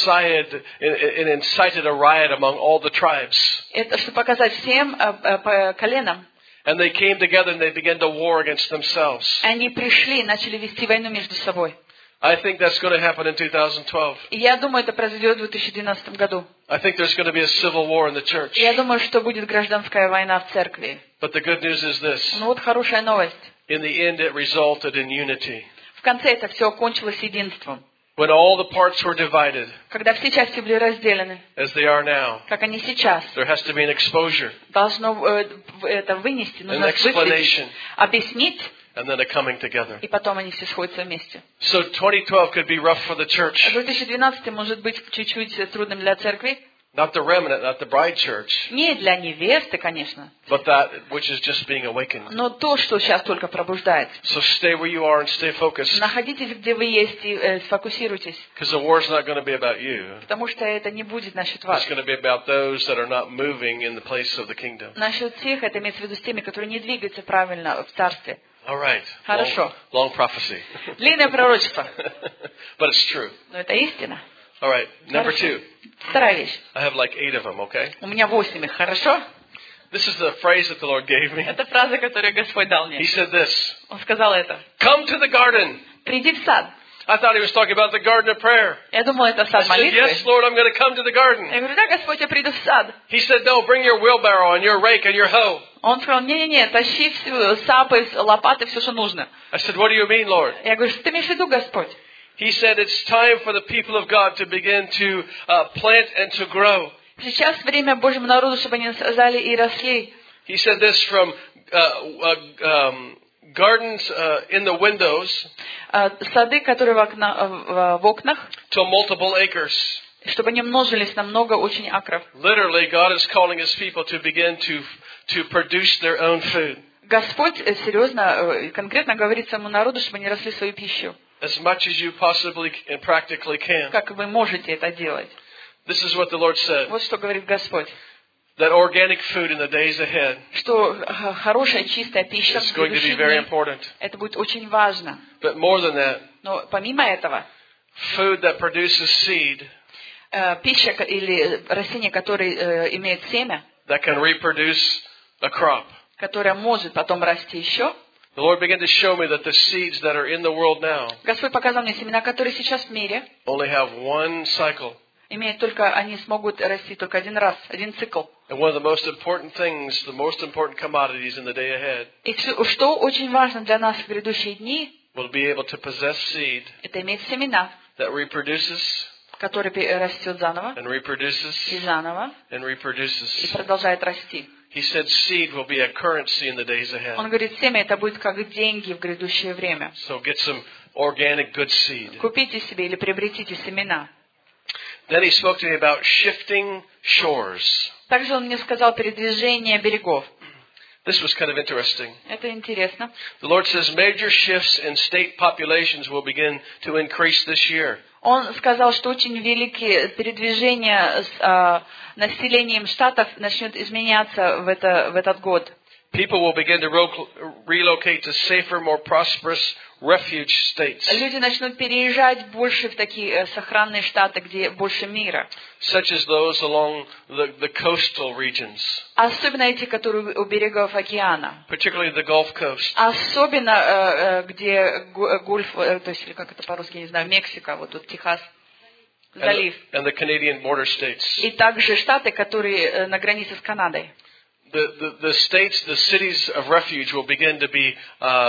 incited a riot among all the tribes. Это чтобы показать всем по коленам. And they came together and they began to war against themselves. Они пришли и начали вести войну между собой. I think that's going to happen in 2012. И я думаю, это произойдет в 2012 году. I think there's going to be a civil war in the church. И я думаю, что будет гражданская война в церкви. But the good news is this. Ну вот хорошая новость. In the end, it resulted in unity. В конце это все окончилось единством. When all the parts were divided, Когда все части были разделены, as they are now, как они сейчас, there has to be an exposure, должно это вынести, an нужно explanation, высветить, объяснить, and then a coming together. и потом они все сходятся вместе. So 2012 could be rough for the church. 2012 может быть чуть-чуть трудным для церкви. Not the remnant, not the bride church, Не для невесты, конечно, but that which is just being awakened. но то, что сейчас только пробуждается. So stay where you are and stay focused, Находитесь, где вы есть, и сфокусируйтесь, because the war is not going to be about you. потому что это не будет насчет It's вас. going to be about those that are not moving in the place of the kingdom. Насчет тех, это имеется в виду с теми, которые не двигаются правильно в царстве. All right. Хорошо. Long prophecy. Длинное пророчество, But it's true. но это истина. All right. Number Хорошо. 2. Вторая вещь. I have like 8 of them, okay? У меня 8 их, хорошо? This is the phrase that the Lord gave me. Это фраза, которую Господь дал He мне. said this, Он сказал это. come to the garden. Приди в сад. I thought he was talking about the garden of prayer. Я думала, это I сад said, молитвы. yes, Lord, I'm going to come to the garden. Я говорю, да, Господь, я приду в сад. He said, no, bring your wheelbarrow and your rake and your hoe. Он сказал, не-не-не, тащи всю сапы, лопаты, все, что нужно. I said, what do you mean, Lord? Я говорю, что ты имеешь в виду, Господь? He said, it's time for the people of God to begin to plant and to grow. Сейчас время Божьему народу, чтобы они сажали и росли. He said this from gardens in the windows Сады, которые в окнах, to multiple acres. чтобы они множились на много очень акров. Literally, God is calling His people to begin to produce their own food. Господь серьезно, конкретно говорит своему народу, чтобы они росли свою пищу. As much as you possibly and practically can. Как вы можете это делать? This is what the Lord said. Вот что говорит Господь. That organic food in the days ahead Что хорошая, чистая пища is в going to be будущие very дни, important. это будет очень важно. But more than that, Но помимо этого, food that produces seed пища или растение, которое имеет семя, that can reproduce a crop. которое может потом расти еще. The Lord began to show me that the seeds that are in the world now Господь показал мне семена, которые сейчас в мире only have one cycle. имеют только, они смогут расти только один раз, один цикл. And one of the most important things, the most important commodities in the day ahead, И что очень важно для нас в грядущие дни, will be able to possess seed это иметь семена, that reproduces которые растет заново and reproduces и заново and и reproduces. продолжает расти. He said seed will be a currency in the days ahead. Он говорит, семя это будет как деньги в грядущее время. So get some organic good seed. Купите себе или приобретите семена. Then he spoke to me about shifting shores. Также он мне сказал передвижение берегов. This was kind of interesting. Это интересно. The Lord says major shifts in state populations will begin to increase this year. Он сказал, что очень великие передвижения с населением штатов начнет изменяться в этот год. People will begin to relocate to safer, more prosperous refuge states. Люди начнут переезжать больше в такие сохранные штаты, где больше мира. Such as those along the coastal regions. Особенно эти, которые у берегов океана. Particularly the Gulf Coast. Особенно где Гольф, то есть как это по-русски, не знаю, Мексика, вот тут Техас, залив. And the Canadian border states. И также штаты, которые на границе с Канадой. The states, the cities of refuge will begin to be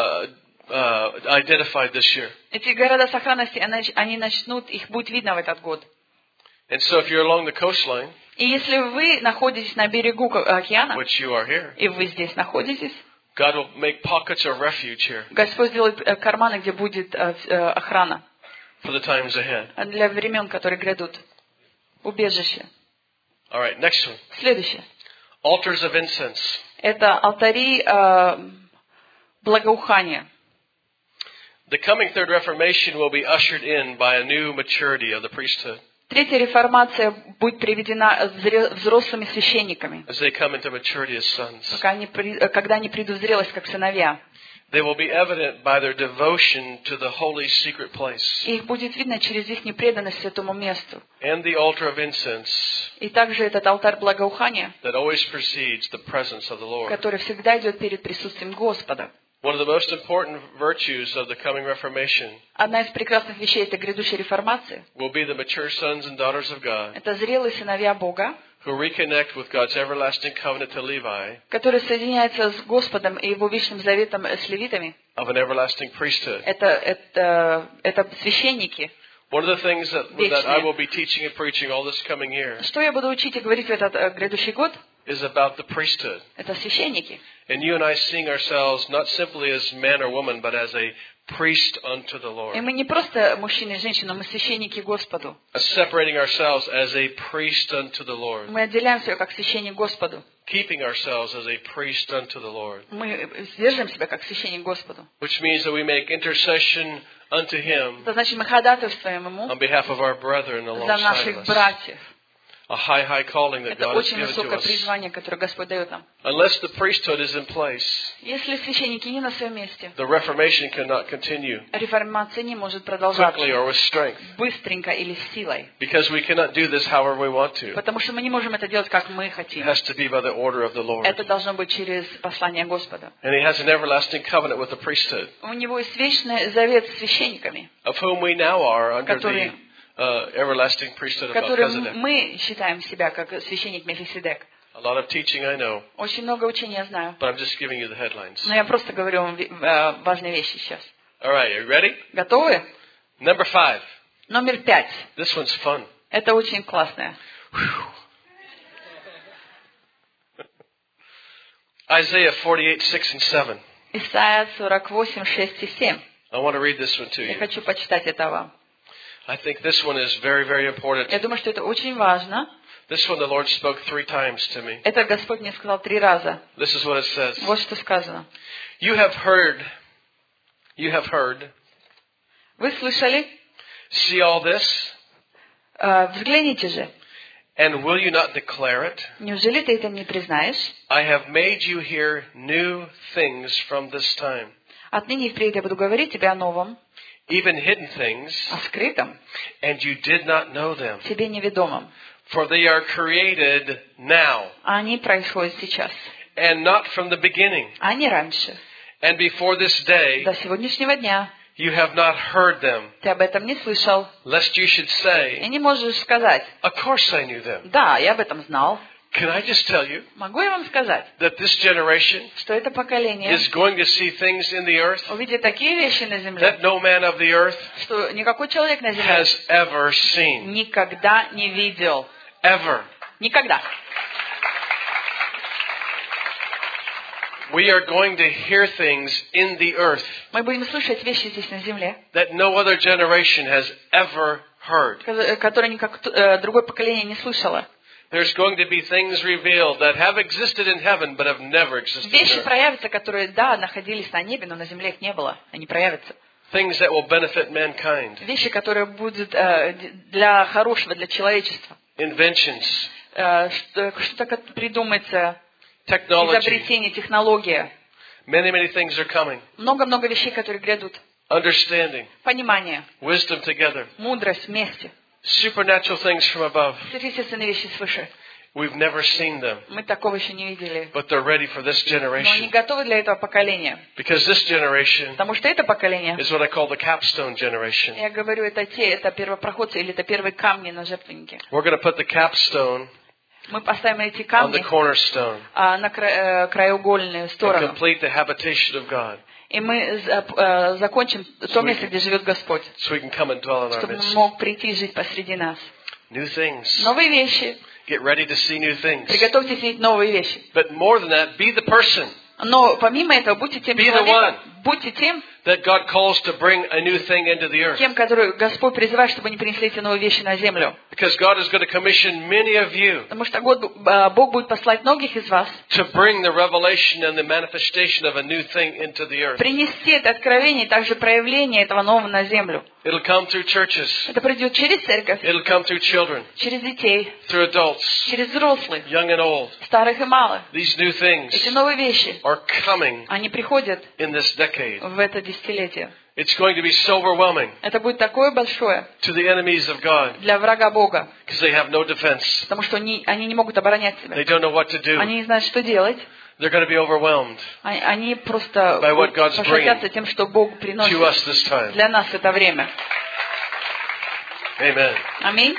identified this year. Эти города сохранности, они начнут, их будет видно в этот год. And so if you're along the coastline, и если вы находитесь на берегу океана, which you are here, и вы здесь находитесь, God will make pockets of refuge here. Господь сделает карманы, где будет охрана. For the times ahead. Для времен, которые грядут. Убежище. All right, next one. Следующее. Altars of incense. Это алтари благоухания. The coming Third Reformation will be ushered in by a new maturity of the priesthood. Третья реформация будет приведена взрослыми священниками. As they come into maturity as sons. Когда они придут в зрелость как сыновья. They will be evident by their devotion to the holy secret place. Их будет видно через их преданность этому месту. And the altar of incense. И также этот алтарь благоухания, that always precedes the presence of the Lord. Который всегда идет перед присутствием Господа. One of the most important virtues of the coming Reformation Одна из прекрасных вещей этой грядущей реформации will be the mature sons and daughters of God это зрелые сыновья Бога, who reconnect with God's everlasting covenant to Levi которые соединяются с Господом и Его вечным заветом с левитами. of an everlasting priesthood. Это священники. One of the things that I will be teaching and preaching all this coming year Что я буду учить и говорить в этот грядущий год? is about the priesthood. Это священники. And you and I seeing ourselves not simply as man or woman, but as a priest unto the Lord. И мы не просто мужчины и женщины, мы священники Господу. Separating ourselves as a priest unto the Lord. Мы отделяем себя как священник Господу. Keeping ourselves as a priest unto the Lord. Мы сдерживаем себя как священник Господу. Which means that we make intercession unto Him Это значит, мы ходатайствуем Ему on behalf of our brethren за alongside наших of us. братьев. A high calling that Это God has очень given to высокое us. призвание, которое Господь дает нам. Unless the priesthood is in place, Если священники не на своем месте, the Reformation cannot continue реформация не может quickly продолжаться or with strength. быстренько или с силой. Because we cannot do this however we want to. Потому что мы не можем это делать, как мы It хотим. has to be by the order of the Lord. Это должно быть через послание Господа. And He has an everlasting covenant with the priesthood, У Него есть вечный завет с священниками, of whom we now are under которые the everlasting priesthood of которым Melchizedek. мы считаем себя как священник Мелхиседек. A lot of teaching I know, Очень много учений я знаю. but I'm just giving you the headlines. Но я просто говорю вам важные вещи сейчас. All right, are you ready? Готовы? Number 5. Номер 5. This one's fun. Это очень классное. Isaiah 48, 6 and 7. Исайя 48, 6 и 7. I want to read this one to Я you. хочу почитать это вам. I think this one is very, very important. Я думаю, что это очень важно. This one the Lord spoke 3 times to me. Это Господь мне сказал 3 раза. This is what it says. Вот что сказано. You have heard, Вы слышали? see all this, Взгляните же. and will you not declare it? Неужели ты это не признаешь? I have made you hear new things from this time, Отныне и впредь я буду говорить тебе о новом, even hidden things, о скрытом, and you did not know them. тебе неведомом. For they are created now, А они происходят сейчас, and not from the beginning. а не раньше. And before this day, До сегодняшнего дня you have not heard them, ты об этом не слышал. lest you should И say, не можешь сказать, of course I knew them. да, я об этом знал. Can I just tell you Могу я вам сказать, that this generation что это поколение is going to see things in the earth увидит такие вещи на that земле, no man of the earth что никакой человек на земле has ever seen. никогда не видел. Ever. Никогда. We are going to hear things in the earth Мы будем слышать вещи здесь на земле, that no other generation has ever heard. которые никак другое поколение не слышало. There's going to be things revealed that have existed in heaven but have never existed Вещи on earth. проявятся, которые, да, находились на небе, но на земле их не было. Они проявятся. Things that will benefit mankind. Вещи, которые будут для хорошего, для человечества. Inventions. Что-то придумается, Technology. изобретение, технология. Many, many things are coming. Много-много вещей, которые грядут. Understanding. Понимание, Wisdom together. мудрость вместе. Supernatural things from above. Сверхъестественные вещи свыше. We've never seen them, Мы такого еще не видели. but they're ready for this Но они generation. готовы для этого поколения. Because this generation Потому что это поколение, is what I call the capstone generation. я говорю, это первопроходцы, или это первые камни на жертвеннике. We're going to put the capstone Мы поставим эти on the камни cornerstone на краеугольную and сторону. complete the habitation of God И мы закончим то место, где живет Господь. so we can come and dwell in our Чтобы Он midst. мог прийти и жить посреди нас. New things. Новые вещи. Get ready to see new things. Приготовьтесь видеть новые вещи. But more than that, be the person Но помимо этого, будьте тем Be the человеком, one. будьте тем, that God calls to bring a new thing into the earth. тем, который Господь призывает, чтобы они принесли эти новые вещи на землю. Because God is going to commission many of you Потому что Бог будет послать многих из вас to bring the revelation and the manifestation of a new thing into the earth. принести это откровение и также проявление этого нового на землю. It'll come through churches. Это придет через церковь, It'll come through children, через детей, through adults, через взрослых, young and old. старых и малых. These new things Эти новые вещи, are coming они приходят in this decade. в это десятилетие. It's going to be so overwhelming Это будет такое большое to the enemies of God для врага Бога, because they have no defense. потому что они не могут оборонять себя. They don't know what to do. Они не знают, что делать. They're going to be overwhelmed Они просто by what God's пошатятся тем, что Бог to приносит us this time. для нас в это время. Amen. Аминь.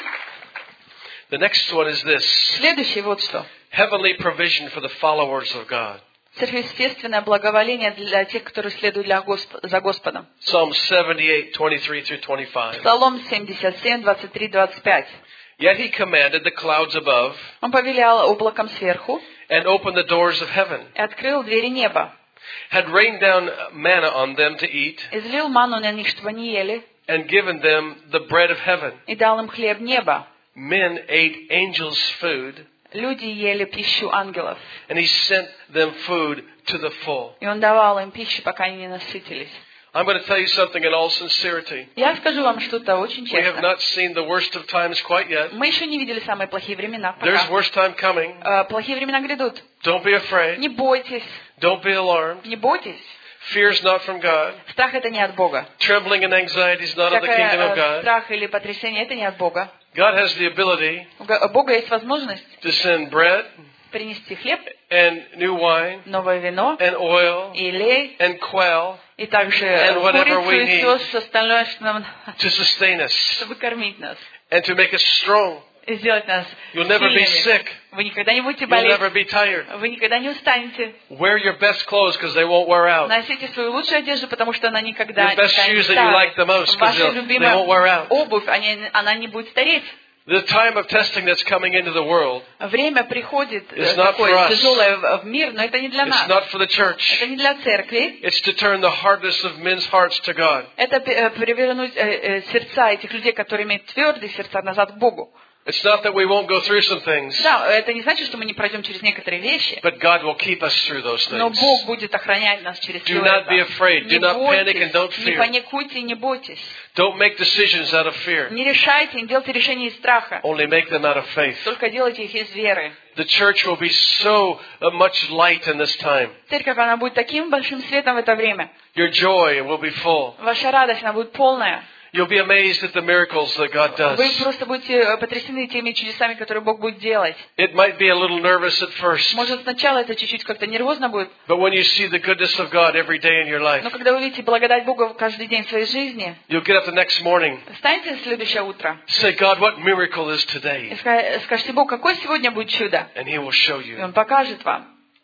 The next one is this. Следующее вот что. Heavenly provision for the followers of God. Сверхъестественное благоволение для тех, которые следуют за Господом. Psalm 78, 23 through 25. Псалом 77, 23-25. Yet he commanded the clouds above Он повелел облаком сверху and opened the doors of heaven, и открыл двери неба. had rained down manna on them to eat, Излил ману на них, чтобы они ели, and given them the bread of heaven. и дал им хлеб неба. Men ate angels' food, Люди ели пищу ангелов. and he sent them food to the full. И Он давал им пищу, пока они не насытились. I'm going to tell you something in all sincerity. Я скажу вам что-то очень We have честно. not seen the worst of times quite yet. Мы еще не видели самые плохие времена. There's Пока. worse time coming. Плохие времена грядут. Don't be afraid. Не бойтесь. Don't be alarmed. Не бойтесь. Fear is not from God. Страх это не от Бога. Trembling and anxiety is not of the kingdom of Всякое God. страх или потрясение это не от Бога. God has the ability У Бога есть возможность to send bread принести хлеб, and new wine новое вино, and oil и лей, and quail и также whatever курицу we и need. все остальное, что нам, to sustain us чтобы кормить нас and to make us strong. и сделать нас You'll never be сильными. sick. Вы никогда не будете You'll болеть, never be tired. вы никогда не устанете. Wear your best clothes because they won't wear out. Носите свою лучшую одежду, потому что она никогда Your best не shoes that you like the стареет. most because Ваша they любимая won't wear out. обувь, она не будет стареть. The time of testing that's coming into the world Время приходит It's not for такое us. тяжелое в мир, но это не для it's нас. not for the church. Это не для церкви. It's to turn the hardness of men's hearts to God. Это перевернуть сердца этих людей, которые имеют твердые сердца, назад к Богу. It's not that we won't go through some things, Да, это не значит, что мы не пройдем через некоторые вещи, but God will keep us through those но things. Бог будет охранять нас через Do все not это. be afraid. Do Не not panic and don't бойтесь, не fear. паникуйте и не бойтесь. Don't make decisions out of fear. Не решайте, не делайте решения из страха. Only make them out of faith. Только делайте их из веры. The church will be so much light in this time. Церковь, она будет таким большим светом в это время. Your joy will be full. Ваша радость, она будет полная. You'll be amazed at the miracles that God does. Вы просто будете потрясены теми чудесами, которые Бог будет делать. It might be a little nervous at first, Может, сначала это чуть-чуть как-то нервозно будет, but when you see the goodness of God every day in your life, но когда вы видите благодать Бога каждый день в своей жизни, you'll get up the next morning, встаньте в следующее утро say, God, what miracle is и today? скажите: Бог, какое сегодня будет чудо? And He will show И you. Он покажет вам.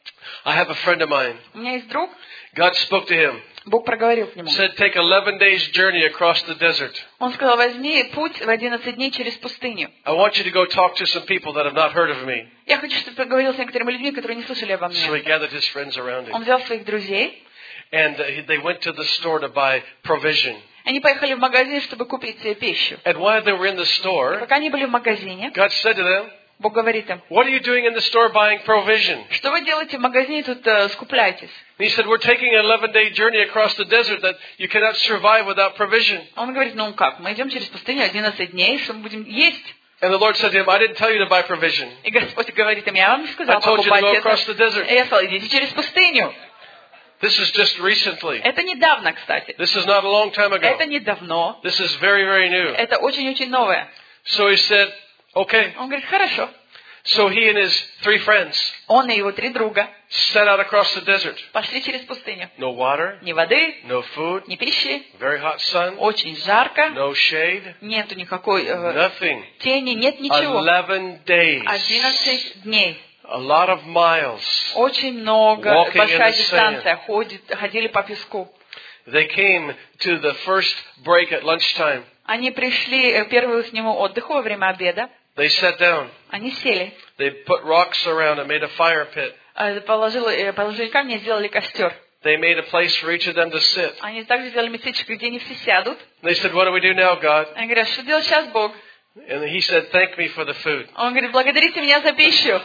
I have a friend of mine. У меня есть друг, God spoke to him. Бог проговорил к нему. Said, take 11 days journey across the desert. Он сказал, возьми путь в 11 дней через пустыню. I want you to go talk to some people that have not heard of me. Я хочу, чтобы ты поговорил с некоторыми людьми, которые не слышали обо So he мне. gathered his friends around him. Он взял своих друзей. And they went to the store to buy provision. Они поехали в магазин, чтобы купить себе пищу. And while they were in the store, Пока они были в магазине, God said to them, Бог говорит им, what are you doing in the store buying provision? что вы делаете в магазине, тут скупляетесь. And he said, we're taking an 11-day journey across the desert that you cannot survive without provision. Он говорит, ну как, мы идем через пустыню 11 дней, что мы будем есть. And the Lord said to him, I didn't tell you to buy provision. И Господь говорит им, я вам не сказал I told you to покупать go это. across the desert. И я сказал, идите через пустыню. This is just recently. Это недавно, кстати. This is not a long time ago. Это недавно. This is very, very new. Это очень-очень новое. So he said, okay. Он говорит, хорошо. So he and his 3 friends Он и его 3 друга set out across the desert. пошли через пустыню. No water, Ни воды, no food, ни пищи, very hot sun, очень жарко, no shade, нету никакой nothing. тени, нет ничего. 11 days. 11 дней. A lot of miles. Очень много, Walking большая in the дистанция, ходили по песку. They came to the first break at lunchtime. Они пришли к первому отдыху во время обеда. They sat down. Они сели. They put rocks around and made a fire pit. Положили камни и сделали костер. They made a place for each of them to sit. Они также сделали местечко, где они все сядут. They said, what do we do now, God? Они говорят, что делать сейчас, Бог? And he said, thank me for the food. Он говорит, благодарите меня за пищу.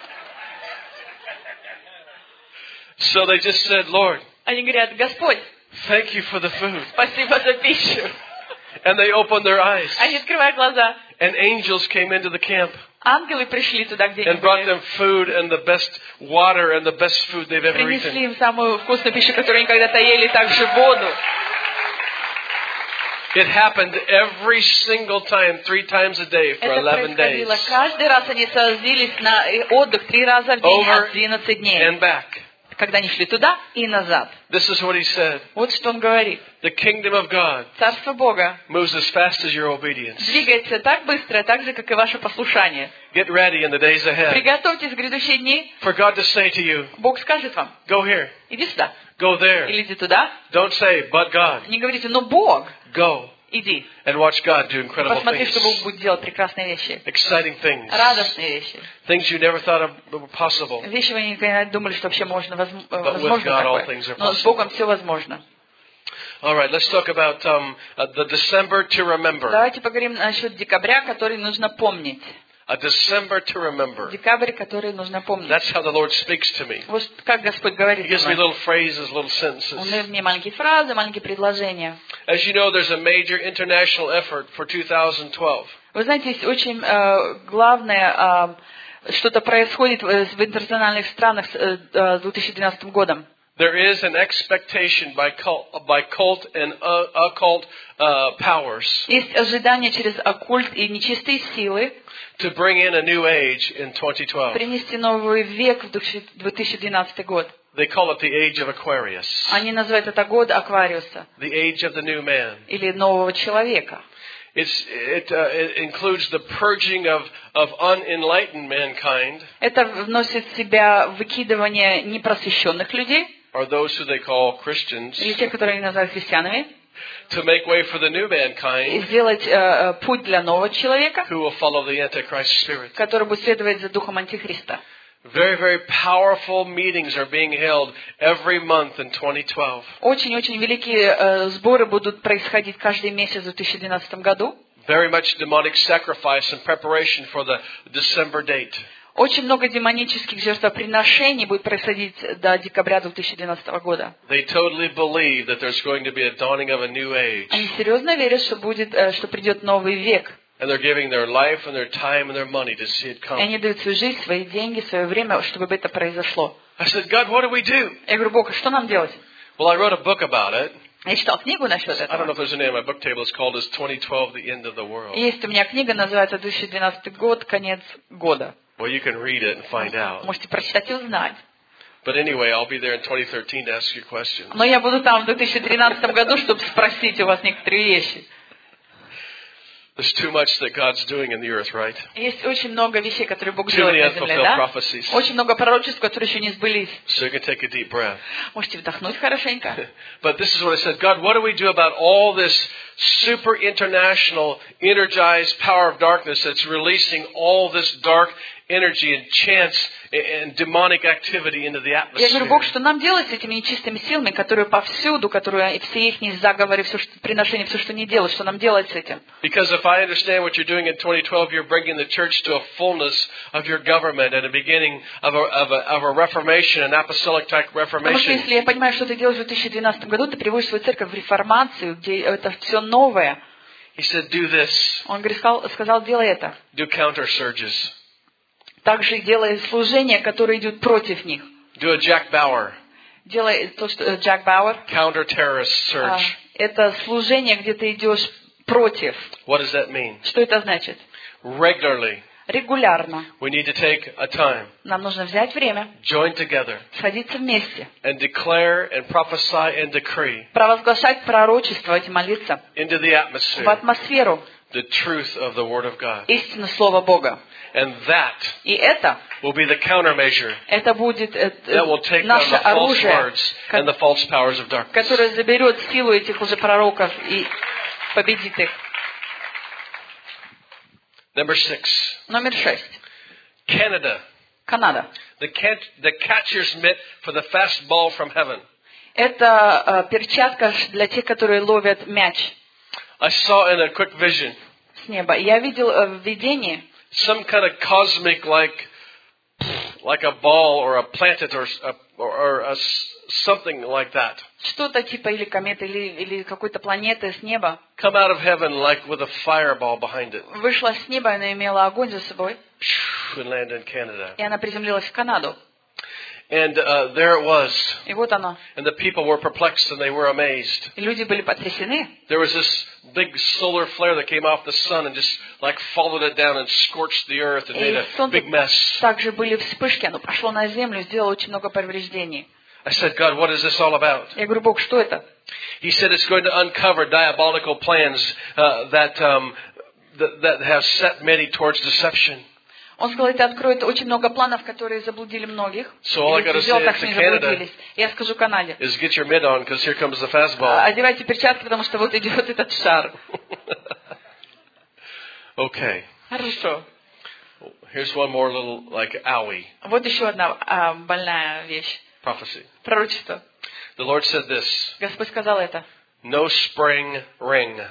So they just said, Lord, Они говорят, Господь, thank you for the food. спасибо за пищу. And they opened their eyes. Они открывают глаза. And angels came into the camp Ангелы пришли туда, где они and brought были. them food and the best water and the best food they've ever Принесли eaten. им самую вкусную пищу, которую они когда-то ели, также воду. It happened every single time, 3 times a day for Это 11 days. происходило. Каждый раз они садились на отдых 3 раза в день, Over 11 дней. and back. Когда они шли туда и назад. This is what he said. Вот что он говорит. The kingdom of God Царство Бога moves as fast as your obedience. двигается так быстро, так же, как и ваше послушание. Get ready in the days ahead Приготовьтесь в грядущие дни. for God to say to you, Бог скажет вам, go here, иди сюда. go there. Или иди туда. Don't say, but God. Не говорите, но Бог, Go иди. and watch God do incredible Посмотри, things. что Бог будет делать прекрасные вещи. Exciting things. Радостные вещи. Things you never thought of were possible. Вещи вы никогда не думали, что вообще можно, with возможно God all такое. things are Но с possible. Богом все возможно. All right, let's talk about the December to remember. Давайте поговорим насчет декабря, который нужно помнить. A December to remember. Декабрь, который нужно помнить. That's how the Lord speaks to me. Вот как Господь говорит He gives со me мной. little phrases, little Он sentences. дает мне маленькие фразы, маленькие предложения. As you know, there's a major international effort for 2012. Вы знаете, есть очень главное, что-то происходит в интернациональных странах с 2012 годом. There is an expectation by cult and occult powers Есть ожидание через оккульт и нечистые силы to bring in a new age in 2012. принести новый век в 2012 год. They call it the age of Aquarius, Они называют это год Аквариуса the age of the new man. или нового человека. It includes the purging of unenlightened mankind, Это вносит в себя выкидывание непросвещенных людей, or those who they call Christians, или тех, которые они называют христианами, to make way for the new и mankind сделать путь для нового человека, who will follow the Antichrist spirit. который будет следовать за духом Антихриста. Very, very powerful meetings are being held every month in 2012. Очень-очень великие сборы будут происходить каждый месяц в 2012 году. Very much demonic sacrifice in preparation for the December date. Очень много демонических жертвоприношений будет происходить до декабря 2012 года. They totally believe that there's going to be a dawning of a new age. Они серьезно верят, что придет новый век. And they're giving their life and their time and their money to see it И come. они дают свою жизнь, свои деньги, свое время, чтобы это произошло. I said, God, what do we do? Я говорю, Бог, что нам делать? Well, I wrote a book about it. Я читал книгу насчет I don't know этого. if there's a name on my book table. It's called Is 2012 the End of the World? Есть у меня книга, называется 2012 год, конец года. Well, you can read it and find out. Можете прочитать и узнать. But anyway, I'll be there in 2013 to ask you questions. Но я буду там в 2013 году, чтобы спросить у вас некоторые вещи. There's too much that God's doing in the earth, right? Есть очень много вещей, которые Бог Too делает many на земле, unfulfilled да? prophecies. Очень много пророчеств, которые еще не сбылись. So you can take a deep breath. Можете вдохнуть хорошенько. But this is what I said. God, what do we do about all this super international, energized power of darkness that's releasing all this dark energy and chance and demonic activity into the Я говорю, Бог, atmosphere? что нам делать с этими нечистыми силами, которые повсюду, которые все их заговоры, все что, приношения, все, что не делают, что нам делать с этим? Because if I understand what you're doing in 2012, you're bringing the church to a fullness of your government and a beginning of a reformation, an apostolic type Потому что reformation. если я понимаю, что ты делаешь в 2012 году, ты приводишь свою церковь в реформацию, где это все новое. He said, do this. Он говорит, сказал, делай это. Do counter surges. Также делай служение, которое идет против них. Do a Jack Bauer. Делай то, что Джек Бауэр. Counter-terrorist surge. Это служение, где ты идешь против. What does that mean? Что это значит? Regularly, Регулярно. we need to take a time, Нам нужно взять время, join together, сходиться вместе, and declare and prophesy and decree провозглашать пророчествовать, молиться into the в atmosphere атмосферу the truth of the Word of God. истину Слова Бога. And that И это will be the countermeasure будет that will take down наше the false оружие, words and the false powers of darkness. которое заберет силу этих лжепророков и победит их. Number 6. Номер 6. Canada. Канада. The catcher's mitt for the fastball from heaven. Это перчатка для тех, которые ловят мяч I saw in a quick vision с неба. Я видел в видении some kind of cosmic like a ball or a planet or something like that что-то типа или кометы, или какой-то планеты с неба. come out of heaven like with a fireball behind it Вышла с неба, она имела огонь за собой, and landed in Canada. и она приземлилась в Канаду. And there it was. И вот оно. And the people were perplexed and they were amazed. И люди были потрясены. There was this big solar flare that came off the sun and just like followed it down and scorched the earth and made a big mess. Также были вспышки, оно пошло на землю, сделало очень много повреждений. I said, God, what is this all about? Я говорю, Бог, что это? He said it's going to uncover diabolical plans that have set many towards deception. Он сказал, это откроет очень много планов, которые заблудили многих. So all I gotta say так to не Canada заблудились. Я скажу Канаде. is get your mitt on because here comes the fastball. Одевайте перчатки, потому что вот идет этот шар. Okay. Хорошо. Here's one more little like owie Вот еще одна больная вещь. prophecy. Пророчество. The Lord said this: Господь сказал это. no spring ring.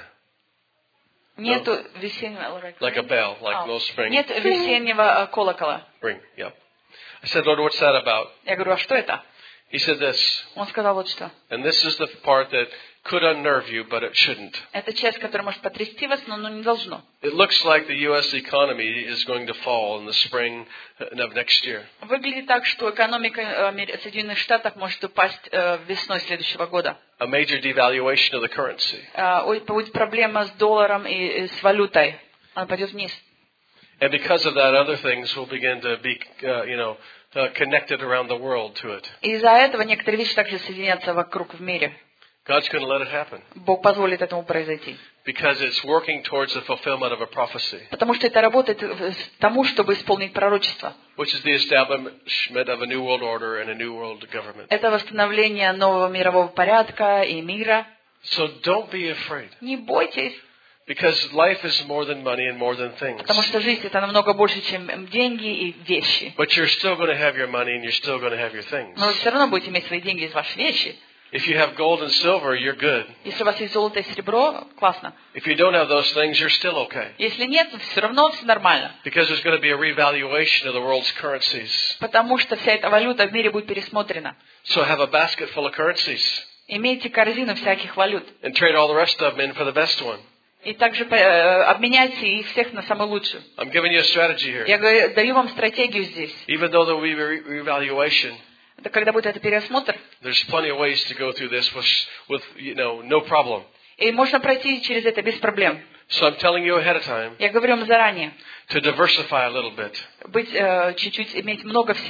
Нету весеннего... Like a bell, like no spring Нет весеннего колокола. ring. Yep. I said, Lord, what's that about? Я говорю, а что это? He said this, Он сказал вот что. and this is the part that could unnerve you, but it shouldn't. Это часть, которая может потрясти вас, но не должно. It looks like the U.S. economy is going to fall in the spring of next year. Выглядит так, что экономика Соединенных Штатов может упасть весной следующего года. A major devaluation of the currency. Будет проблема с долларом и с валютой. Она пойдет вниз. And because of that, other things will begin to be, connected around the world to it. И из-за этого некоторые вещи также соединятся вокруг в мире. God's going to let it happen. Бог позволит этому произойти. Because it's working towards the fulfillment of a prophecy. Потому что это работает к тому, чтобы исполнить пророчество. Which is the establishment of a new world order and a new world government. Это восстановление нового мирового порядка и мира. So don't be afraid. Не бойтесь. Because life is more than money and more than things. Потому что жизнь это намного больше, чем деньги и вещи. But you're still going to have your money and you're still going to have your things. Но вы все равно будете иметь свои деньги и ваши вещи. If you have gold and silver, you're good. Если у вас есть золото и серебро, классно. If you don't have those things, you're still okay. Если нет, все равно все нормально. Because there's going to be a revaluation of the world's currencies. Потому что вся эта валюта в мире будет пересмотрена. So have a basket full of currencies. Имейте корзину всяких валют. And trade all the rest of them in for the best one. И также обменяйте их всех на самую лучшую. I'm giving you a strategy here. Я даю вам стратегию здесь. Even though there will be revaluation, Когда будет этот пересмотр, there's plenty of ways to go through this with no problem. и можно пройти через это без проблем. So I'm telling you ahead of time Я говорю вам заранее. to diversify a little bit, Быть чуть-чуть, иметь много всего,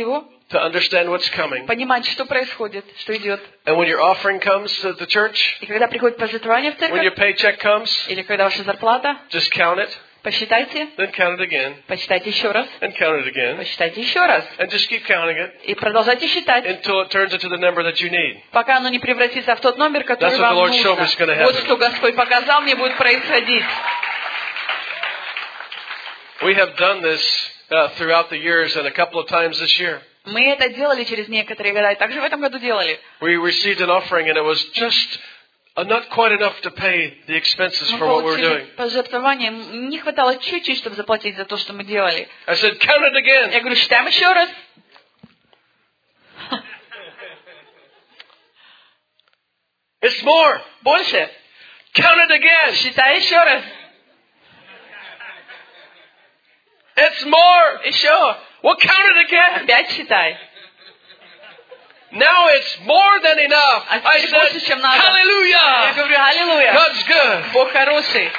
to understand what's coming. понимать, что происходит, что идет. And when your offering comes to the church, И когда приходит пожертвование в when your церковь, paycheck comes, или когда ваша зарплата, just count it, посчитайте, then count it again, посчитайте еще раз, and count it again, посчитайте еще раз. and just keep counting it И продолжайте считать, until it turns into the number that you need. пока оно не превратится в тот номер, который That's what the вам Lord showed me нужно. is gonna happen. Вот что Господь показал, мне будет происходить. We have done this throughout the years and a couple of times this year. Мы это делали через некоторые года, и также в этом году делали. We received an offering and it was just not quite enough to pay the expenses Мы for what we were получили doing. пожертвование, не хватало чуть-чуть, чтобы заплатить за то, что мы делали. I said, count it again. Я говорю, считаем еще раз. It's more. Больше. Count it again. Считай еще раз. It's more. Еще. Well, count it again. Опять считай. Now it's more than enough. А I теперь больше, said, чем надо. Я hallelujah. говорю, аллилуйя. God's good. Бог хороший.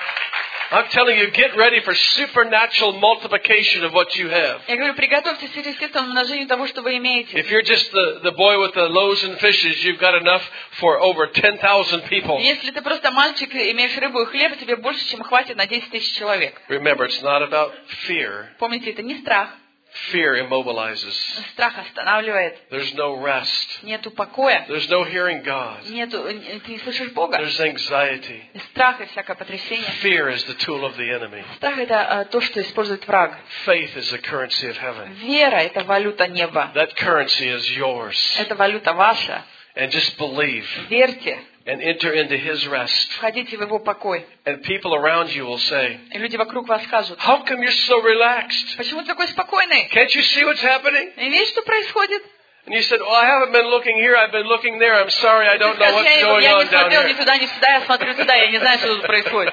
I'm telling you, get ready for supernatural multiplication of what you have. Я говорю, приготовьтесь к естественному умножению того, что вы имеете. If you're just the boy with the loaves and fishes, you've got enough for over 10,000 people. Если ты просто мальчик, имеешь рыбу и хлеб, тебе больше, чем хватит на 10 тысяч человек. Remember, it's not about fear. Помните, это не страх. Fear immobilizes. Страх останавливает. There's no rest. Нету покоя. There's no hearing God. Нету, ты не слышишь Бога. There's anxiety. И страх и всякое потрясение. Fear is the tool of the enemy. Страх это то, что использует враг. Faith is the currency of heaven. Вера это валюта неба. That currency is yours. Это валюта ваша. And just believe Верьте. and enter into His rest. Входите в его покой. And people around you will say, И люди вокруг вас скажут, how come you're so relaxed? почему ты такой спокойный? Can't you see what's happening? И видишь, что происходит? And you said, well, I haven't been looking here, I've been looking there. I'm sorry, I don't know what's going Я on не down смотрел ни here. туда, ни сюда, я смотрю туда, я не знаю, что тут происходит.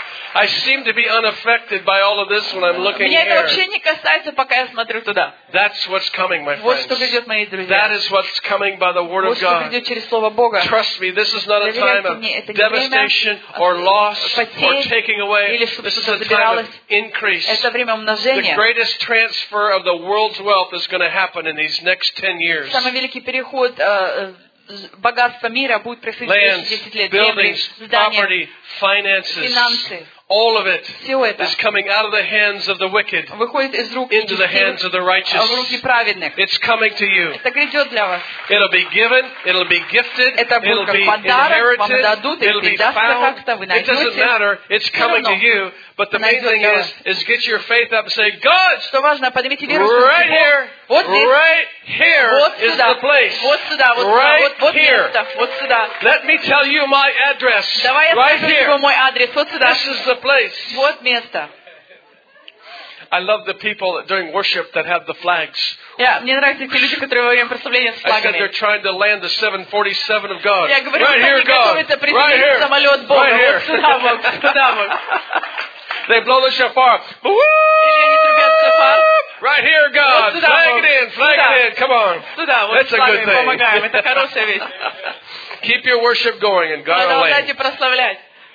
I seem to be unaffected by all of this when I'm looking Меня это here. вообще не касается, пока я смотрю туда. That's what's coming, my Вот что friends. грядет, мои That друзья. is what's coming by the Word Вот of что God. грядет через Слово Бога. Trust me, this is not a time of Это не devastation время or loss or потерь taking away. или чтобы This is что-то a time of забиралось. increase. Это время The умножения. greatest transfer of the world's wealth is going to happen in these next 10 years. Самый великий переход богатства мира будет происходить в Lands, следующие 10 лет. Земли, buildings, здания, property, finances, финансы. all of it Все это is coming out of the hands of the wicked выходит из рук into the hands of the righteous. в руки праведных. It's coming to you. Это грядет для вас. It'll be given, it'll be gifted, Это будет it'll как be подарок, вам inherited, дадут, it'll или be передастся found. как-то, вы It doesn't найдете. matter, it's coming to you. But the main thing is get your faith up and say, God, Что важно, поднимите веру, right here, вот здесь, right here вот is сюда, the place. вот сюда, вот сюда, Right вот here. место, вот сюда. Let me tell you my address. Давай я Right скажу тебе here. мой адрес, вот сюда, This is the place. вот место. I love the people during worship that have the flags. Мне нравятся те люди, которые во время прославления с I said they're флагами. trying to land the 747 of God. Я говорю, Right что here, они God. готовятся Right приземлить here. самолет Бога. Right here. Вот сюда, Бог, сюда, Бог. They blow the shofar. Woo! Или они трубят шофар. Right here, God. Вот сюда, Flag Бог. it in. Flag Сюда. it in. Come on. Сюда, вот That's с a good флагами thing. помогаем. Это хорошая вещь. Keep your worship going and God will Продолжайте прославлять.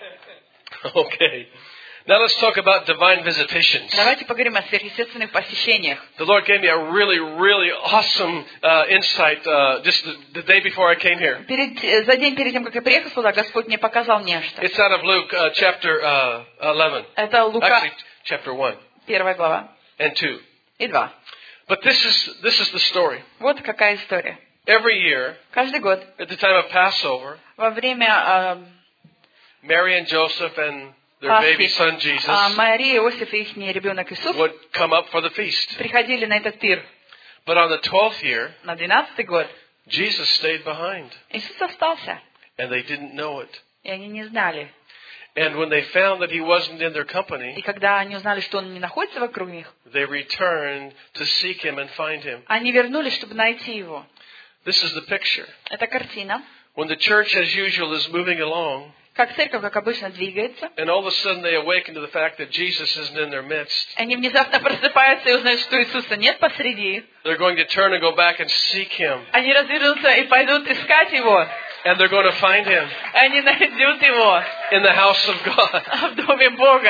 Okay. Now let's talk about divine visitations. Давайте поговорим о сверхъестественных посещениях. The Lord gave me a really, really awesome insight just the day before I came here. За день перед тем, как я приехал сюда, Господь мне показал нечто. It's out of Luke chapter 11. Это Лука, Actually, chapter 1 1 глава and 2. и 2. But this is the story. Вот какая история. Every year, Каждый год at the time of Passover, во время Mary and Joseph and their baby son Jesus Мария, Иосиф и их ребенок Иисус would come up for the feast. приходили на этот пир. But on the 12th year, На 12-й год Jesus stayed behind, Иисус остался, and they didn't know it. и они не знали. And when they found that he wasn't in their И company, когда они узнали, что он не находится вокруг них, they returned to seek him and find him. они вернулись, чтобы найти его. This is the picture. Это картина. When the church, as usual, is moving along, Как церковь, как обычно, двигается. and all of a sudden they awaken to the fact that Jesus isn't in their midst, Они внезапно просыпаются и узнают, что Иисуса нет посреди. they're going to turn and go back and seek him. Они развернутся и пойдут искать его. And they're going to find him Они найдут его in the house of God. в доме Бога.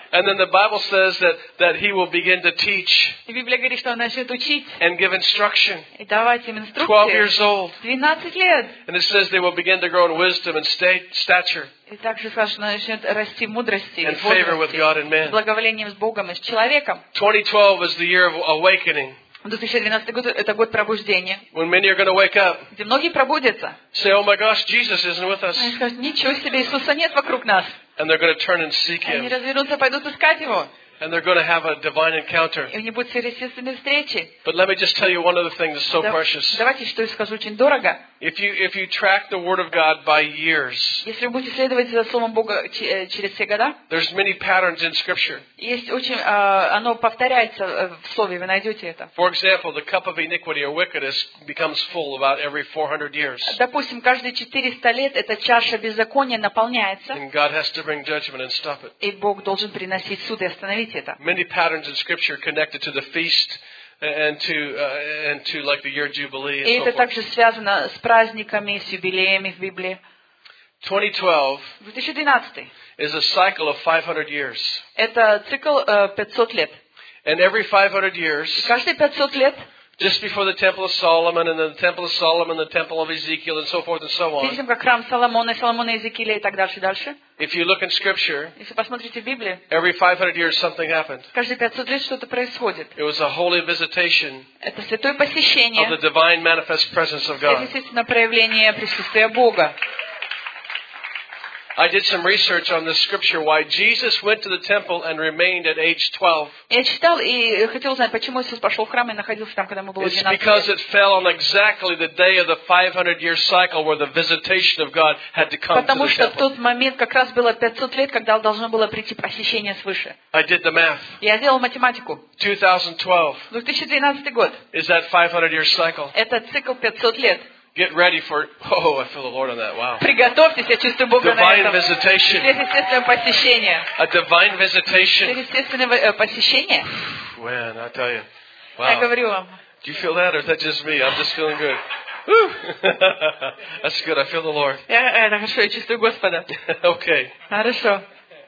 And then the Bible says that he will begin to teach И Библия говорит, что он начнет учить and give instruction. и давать им 12 инструкции. years old. 12 лет. And it says they will begin to grow in wisdom and stature И также сказано, что он начнет расти в мудрости, and в favor with бодрости, God and с man. благоволением с Богом и с человеком. 2012 is the year of awakening. 2012 год – это год пробуждения, When many are going to wake up, где многие пробудятся. say, oh my gosh, Jesus isn't with us. Они скажут, ничего себе, Иисуса нет вокруг нас. And they're going to turn and seek Они him. развернутся, пойдут искать Его. And they're going to have a divine encounter. И у них будут сверхъестественные встречи. But let me just tell you one other thing that's so precious. Давайте, что я скажу, очень дорого. If you track the Word of God by years, Если вы будете следовать за Словом Бога через все года, there's many patterns in Scripture. есть очень, оно повторяется в Слове, вы найдете это. For example, the cup of iniquity or wickedness becomes full about every 400 years. Допустим, каждые 400 лет эта чаша беззакония наполняется, And God has to bring judgment and stop it. и Бог должен приносить суд и остановить это. Many patterns in Scripture connected to the feast and to like the year Jubilee И and это so forth. также связано с праздниками, с юбилеями в Библии. 2012 2012 is a cycle of 500 years. это цикл 500 лет. And every 500 years, И каждые 500 лет, just before the Temple of Solomon and then the Temple of Solomon, the Temple of Ezekiel and so forth and so перед on, тем, как храм Соломона, Иезекииля и так дальше, if you look in Scripture, если посмотрите в Библию, every 500 years something happened. каждые 500 лет что-то происходит. It was a holy visitation Это святое of посещение, the divine manifest presence of это God. естественно проявление присутствия Бога. I did some research on this scripture, why Jesus went to the temple and remained at age 12. Я читал и хотел узнать, почему Иисус пошел в храм и находился там, когда ему было It's 12 because лет. it fell on exactly the day of the 500-year cycle where the visitation of God had to come to Потому the что в temple. тот момент как раз было 500 лет, когда должно было прийти посещение свыше. I did the math. Я сделал математику. 2012 2012 год. is that 500-year cycle. Это цикл 500 лет. Get ready for, oh, I feel the Lord on that, wow. Приготовьтесь, я чувствую Бога на Divine этом. visitation. Сверхъестественное посещение. A divine visitation. Сверхъестественное посещение. Man, I tell you. Я Wow. говорю вам. Do you feel that, or is that just me? I'm just feeling good. Woo. That's good. I feel the Lord. Это хорошо, я чувствую Господа. Okay. Хорошо.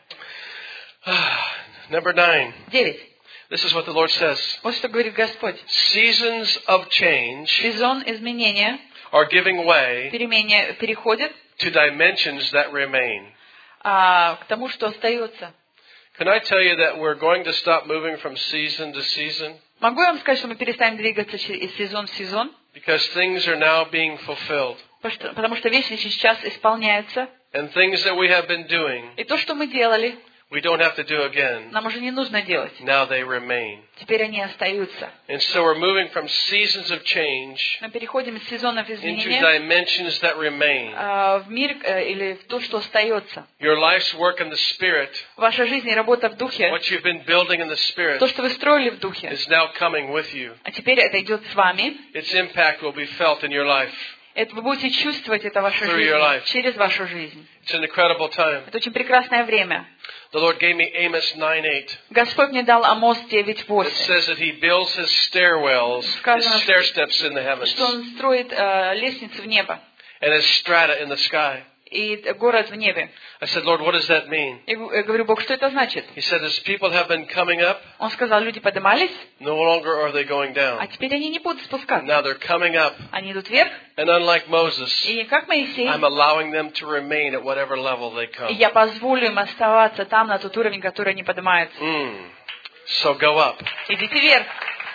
Number 9. 9. This is what the Lord says. Вот что говорит Господь. Seasons of change Сезон изменения, are giving way переходит to dimensions that remain. к тому, что остается. Can I tell you that we're going to stop moving from season to season? Могу я вам сказать, что мы перестанем двигаться из сезон в сезон? Because things are now being fulfilled. Потому что вещи сейчас исполняются. And things that we have been doing, И то, что мы делали, we don't have to do again. нам уже не нужно делать. Now they remain. Теперь они остаются. And so we're moving from seasons of change Мы переходим из сезонов into изменения dimensions that remain. в мир или в то, что остается. Your life's work in the Spirit, Ваша жизнь и работа в Духе, what you've been building in the Spirit, то, что вы строили в Духе, is now coming with you. а теперь это идет с вами. Its impact will be felt in your life. Это вы будете чувствовать это в вашей Through your life. жизни, через вашу жизнь. It's an incredible time. Это очень прекрасное время. The Lord gave me Amos 9:8. Господь мне дал Амос It 9:8, says that He builds His stairwells, Сказано, His stair steps in the heavens, что Он строит лестницу в небо and His strata in the sky. и город в небе. I said, Lord, what does that mean? Я говорю, Бог, что это значит? He said, as people have been coming up, Он сказал, люди поднимались, no longer are they going а down. теперь они не будут спускаться. Now they're coming up, Они идут вверх, and unlike Moses, и как Моисей, I'm allowing them to remain at whatever level they и come. я позволю им оставаться там, на тот уровень, который они поднимаются. So go up. Идите вверх.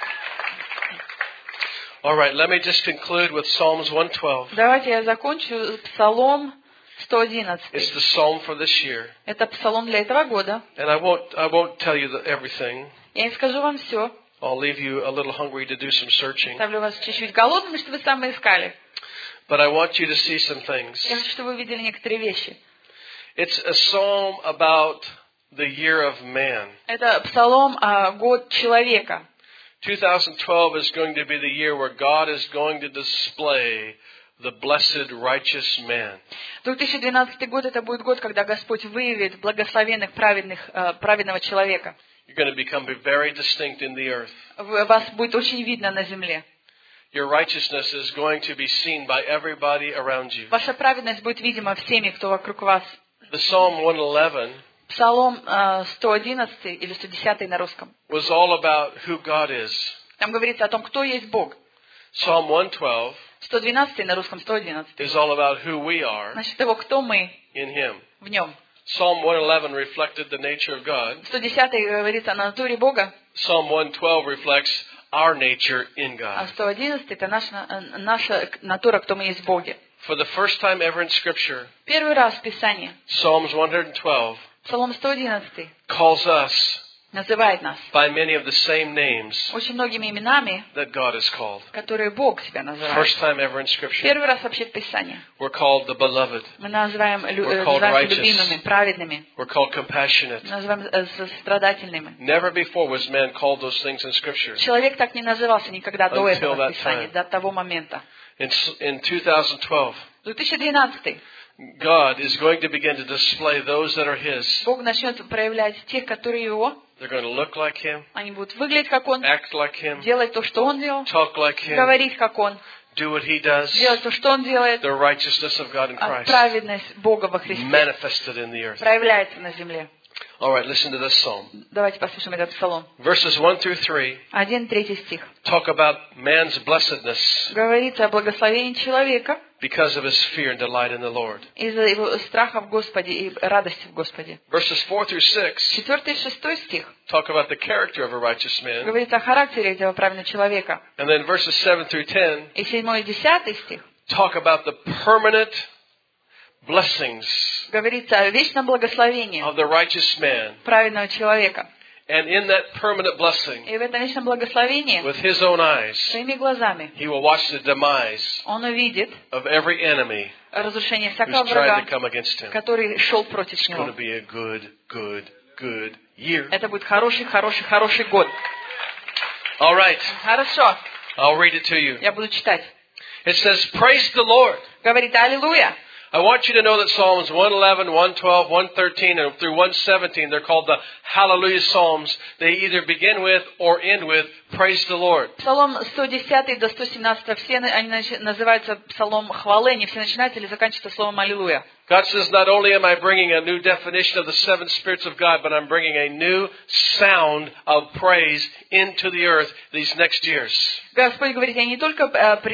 All right, let me just conclude with Psalms 112. Давайте я закончу Псалом It's 111. the psalm for this year. Это псалом для этого года. And I won't tell you everything. Я не скажу вам все. I'll leave you a little hungry to do some searching. Ставлю вас чуть-чуть голодными, чтобы вы сами искали. But I want you to see some things. Я хочу, чтобы вы видели некоторые вещи. It's a psalm about the year of man. Это псалом год человека. 2012 is going to be the year where God is going to display the blessed righteous man. 2012 год это будет год, когда Господь выявит благословенных, праведного человека. You're going to become very distinct in the earth. Вас будет очень видно на земле. Your righteousness is going to be seen by everybody around you. Ваша праведность будет видима всеми, кто вокруг вас. The Psalm 111 Псалом 111 или 110 на русском. was all about who God is. Там говорится о том, кто есть Бог. Psalm 112 112 на русском 111. is all about who we are Значит, того, кто мы in Him. в нем. Psalm 111 reflected the nature of God. 110 говорится о натуре Бога, Psalm 112 reflects our nature in а God. 111 это наша натура, кто мы есть в Боге. For the first time ever in Scripture, Первый раз в Писании Psalms 112 Псалом 111 calls us называет нас by many of the same names очень многими именами, that God is called. которые Бог себя называет. First time ever in Scripture. Первый раз вообще в Писании. We're called the beloved. Мы называем We're called righteous. любимыми, праведными, We're called compassionate. называем сострадательными. Never before was man called those things in Scripture. Человек так не назывался никогда до Until этого в that Писании, time. до того момента. In 2012, 2012 God is going to begin to display those that are His. Бог начнет проявлять тех, которые Его. They're going to look like Him, Они будут выглядеть, как Он, act like Him, делать то, что Он делал, talk like Him, говорить, как Он, do what He does. делать то, что Он делает. The righteousness of God in А Christ праведность Бога во Христе manifested in the earth. проявляется на земле. All right, listen to this psalm. Давайте послушаем этот псалом. Verses 1 through 3 1-3 стих. talk about man's blessedness Говорится о благословении человека because of his fear and delight in the Lord. из-за его страха в Господе и радости в Господе. Verses 4 through 6 4 и 6 стих. talk about the character of a righteous man. Говорится о характере этого праведного человека. And then verses 7 through 10 И 7 и 10 стих. talk about the permanent blessings Говорится о вечном благословении of the righteous man. праведного человека. And in that permanent blessing, И в этом вечном благословении with his own eyes, своими глазами he will watch the demise он увидит of every enemy разрушение who's всякого tried врага, to come against him. который шел против It's going него. to be a good year. Это будет хороший год. All right, Хорошо, I'll read it to you. я буду читать. It says, praise the Lord. Говорит, аллилуйя. I want you to know that Psalms 111, 112, 113, and through 117, they're called the Hallelujah Psalms. They either begin with or end with, praise the Lord. Псалом 110 до 117, все они называются псалом хвалы, они все начинаются или заканчиваются словом аллилуйя. God says, not only am I bringing a new definition of the seven spirits of God, but I'm bringing a new sound of praise into the earth these next years. Господь говорит, я не только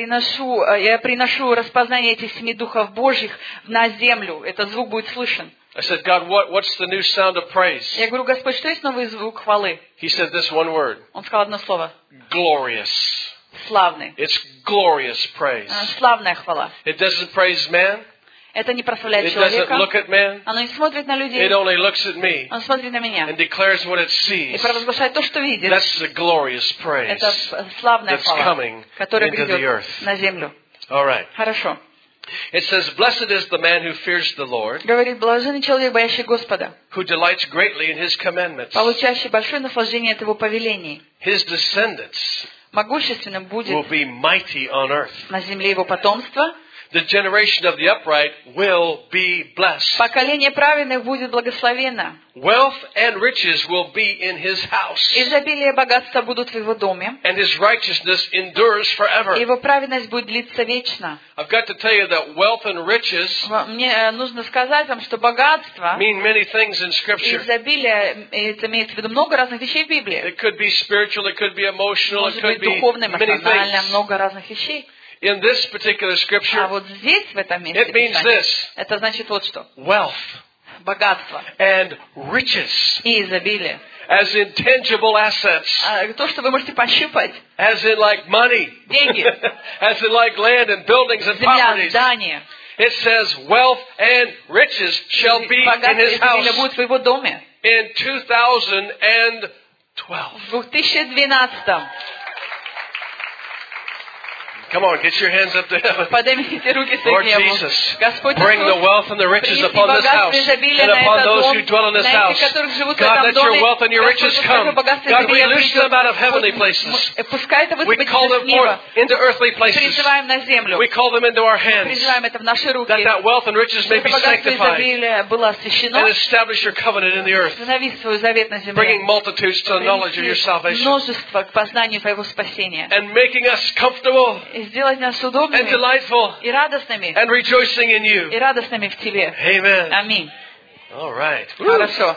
приношу распознание этих 7 духов Божьих на землю, этот звук будет слышен. I said, God, what's the new sound of praise? Я говорю, Господь, что есть новый звук хвалы? He said this one word. Он сказал одно слово. Glorious. Славный. It's glorious praise. Славная хвала. It doesn't praise man. Это не прославляет It doesn't человека. look at man. Оно не смотрит на людей. It only looks at me Он смотрит на меня. and declares what it И sees. провозглашает то, что видит. That's the glorious praise Это славная that's хвала, coming которая into the грядет earth. на землю. All right. Хорошо. It says, blessed is the man who fears the Lord, Говорит, блаженный человек, боящий Господа, who delights greatly in His commandments. получающий большое наслаждение от Его повелений. His descendants Могущественным will будет be mighty on earth. на земле Его потомство. The generation of the upright will be blessed. Поколение праведных будет благословенно. Wealth and riches will be in his house, Изобилие и богатство будут в Его доме. and his righteousness endures forever. Его праведность будет длиться вечно. I've got to tell you that wealth and riches Мне нужно сказать вам, что богатство mean many things in и Scripture. изобилие, это имеется в виду много разных вещей в Библии. It could be spiritual, it could be emotional, it Может could быть, be духовно, many эмоционально, things. много разных вещей. In this particular А Scripture, вот здесь, в этом месте it means Писания, this: это значит вот что. wealth Богатство and riches и изобилие. as intangible assets, То, что вы можете пощупать. as in like money, Деньги. as in like land and buildings and Земля, properties. здание. It says wealth and riches shall be in Богатство и his изобилие house будет в его доме. in 2012. В 2012. Come on, get your hands up to heaven. Поднимите руки к Lord небу. Jesus, Господь bring the Иисус, wealth and the riches принеси upon this house богатство и изобилие and на upon этот those дом, who dwell in this на house. этих, которых живут в God, этом let your доме. wealth and your riches Господь, come. пускай богатство и God, we изобилие loose them придет. out of heavenly places. Пускай это We высвободится call them с неба. forth into earthly places. Призываем на землю. We call them into our hands. Призываем это в наши руки. That wealth and riches may Это be богатство и sanctified изобилие было освящено. and establish your covenant in the earth, Установи свой завет на bringing земле. multitudes to the knowledge of your Принеси salvation множество к познанию Твоего спасения. and making us comfortable И сделать нас and удобными delightful и радостными. and rejoicing in И you. радостными в Тебе. Amen. Аминь. All right. Хорошо.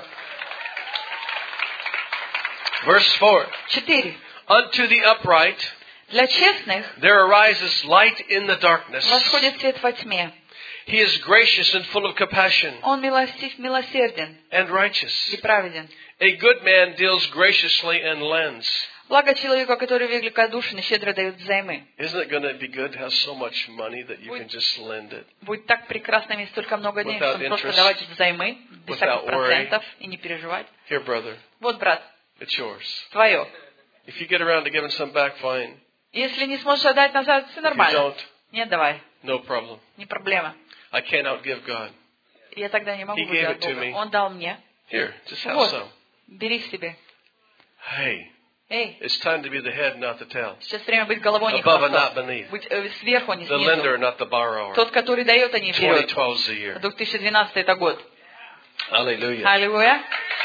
Verse 4. 4. Unto the upright Для честных there arises light in the darkness. восходит свет во тьме. He is gracious and full of compassion Он милостив, милосерден and righteous. и праведен. A good man deals graciously and lends. Благо человеку, который великодушен и щедро дает взаймы. Isn't it going to be good to have so much money that you can just lend it? Будет так прекрасно иметь столько много денег, Without чтобы просто interest, давать взаймы, без всяких without worry. процентов и не переживать. Here, brother, Вот, брат, it's yours. твое. If you get around to giving some back, fine. Если не сможешь отдать назад, все If you нормально. don't, Нет, давай, no problem. не проблема. I can't outgive God. Я тогда не могу He gave выдать it to Бога. me. Он дал мне. Here, just have Вот, some. бери себе. Hey, Эй, it's time to be the head, not the tail. сейчас время быть головой, не Above and not хвостом. beneath. Быть сверху, не The lender, снизу. not the borrower. Тот, который дает, а не берет. 2012 is the year. 2012 это год. Hallelujah. Аллилуйя.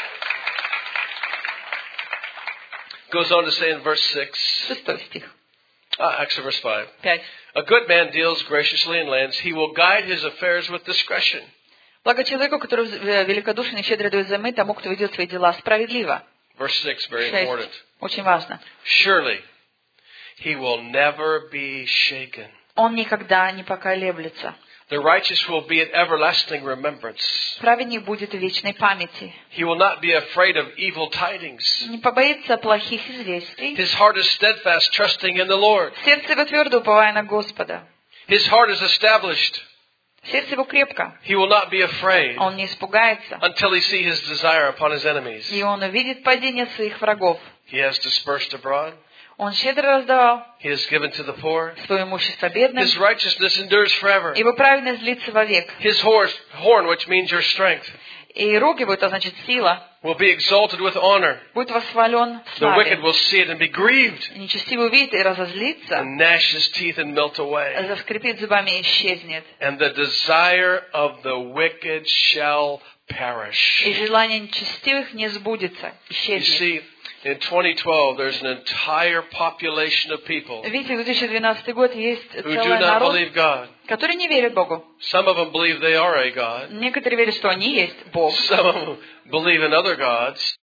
Goes on to say in verse 6, 6 стих. actually verse 5. 5. A good man deals graciously and lends. He will guide his affairs with discretion. Благо человеку, который великодушен и щедро дает взаймы, тому, кто ведет свои дела справедливо. Verse 6, very 6. important. Очень важно. Surely he will never be shaken. Он никогда не поколеблется. The righteous will be in everlasting remembrance. Праведник будет в вечной памяти. He will not be afraid of evil tidings. Не побоится плохих известий. His heart is steadfast, trusting in the Lord. Сердце его твердо, уповая на Господа. His heart is established. Сердце его крепко. He will not be afraid Он не испугается. until he see his desire upon his enemies. И он увидит падение своих врагов. He has dispersed abroad. Он щедро раздавал He has given to the poor. свое имущество бедным. His righteousness endures forever. Его праведность длится вовек. His horn, which means your strength, И рог его, это значит сила, will be exalted with honor. будет восхвален в The wicked славе. will see it and be grieved, И нечестивый увидит и разозлится, and gnash his teeth and melt away. заскрипит зубами и исчезнет. And the desire of the wicked shall perish. И желание нечестивых не сбудется, You исчезнет. see, in 2012, there's an entire population of people Видите, 2012 год есть who do целый not народ, believe God. который не верит Богу. Some of them believe they are a God. Некоторые верят, что они есть Бог. Some of them believe in other gods.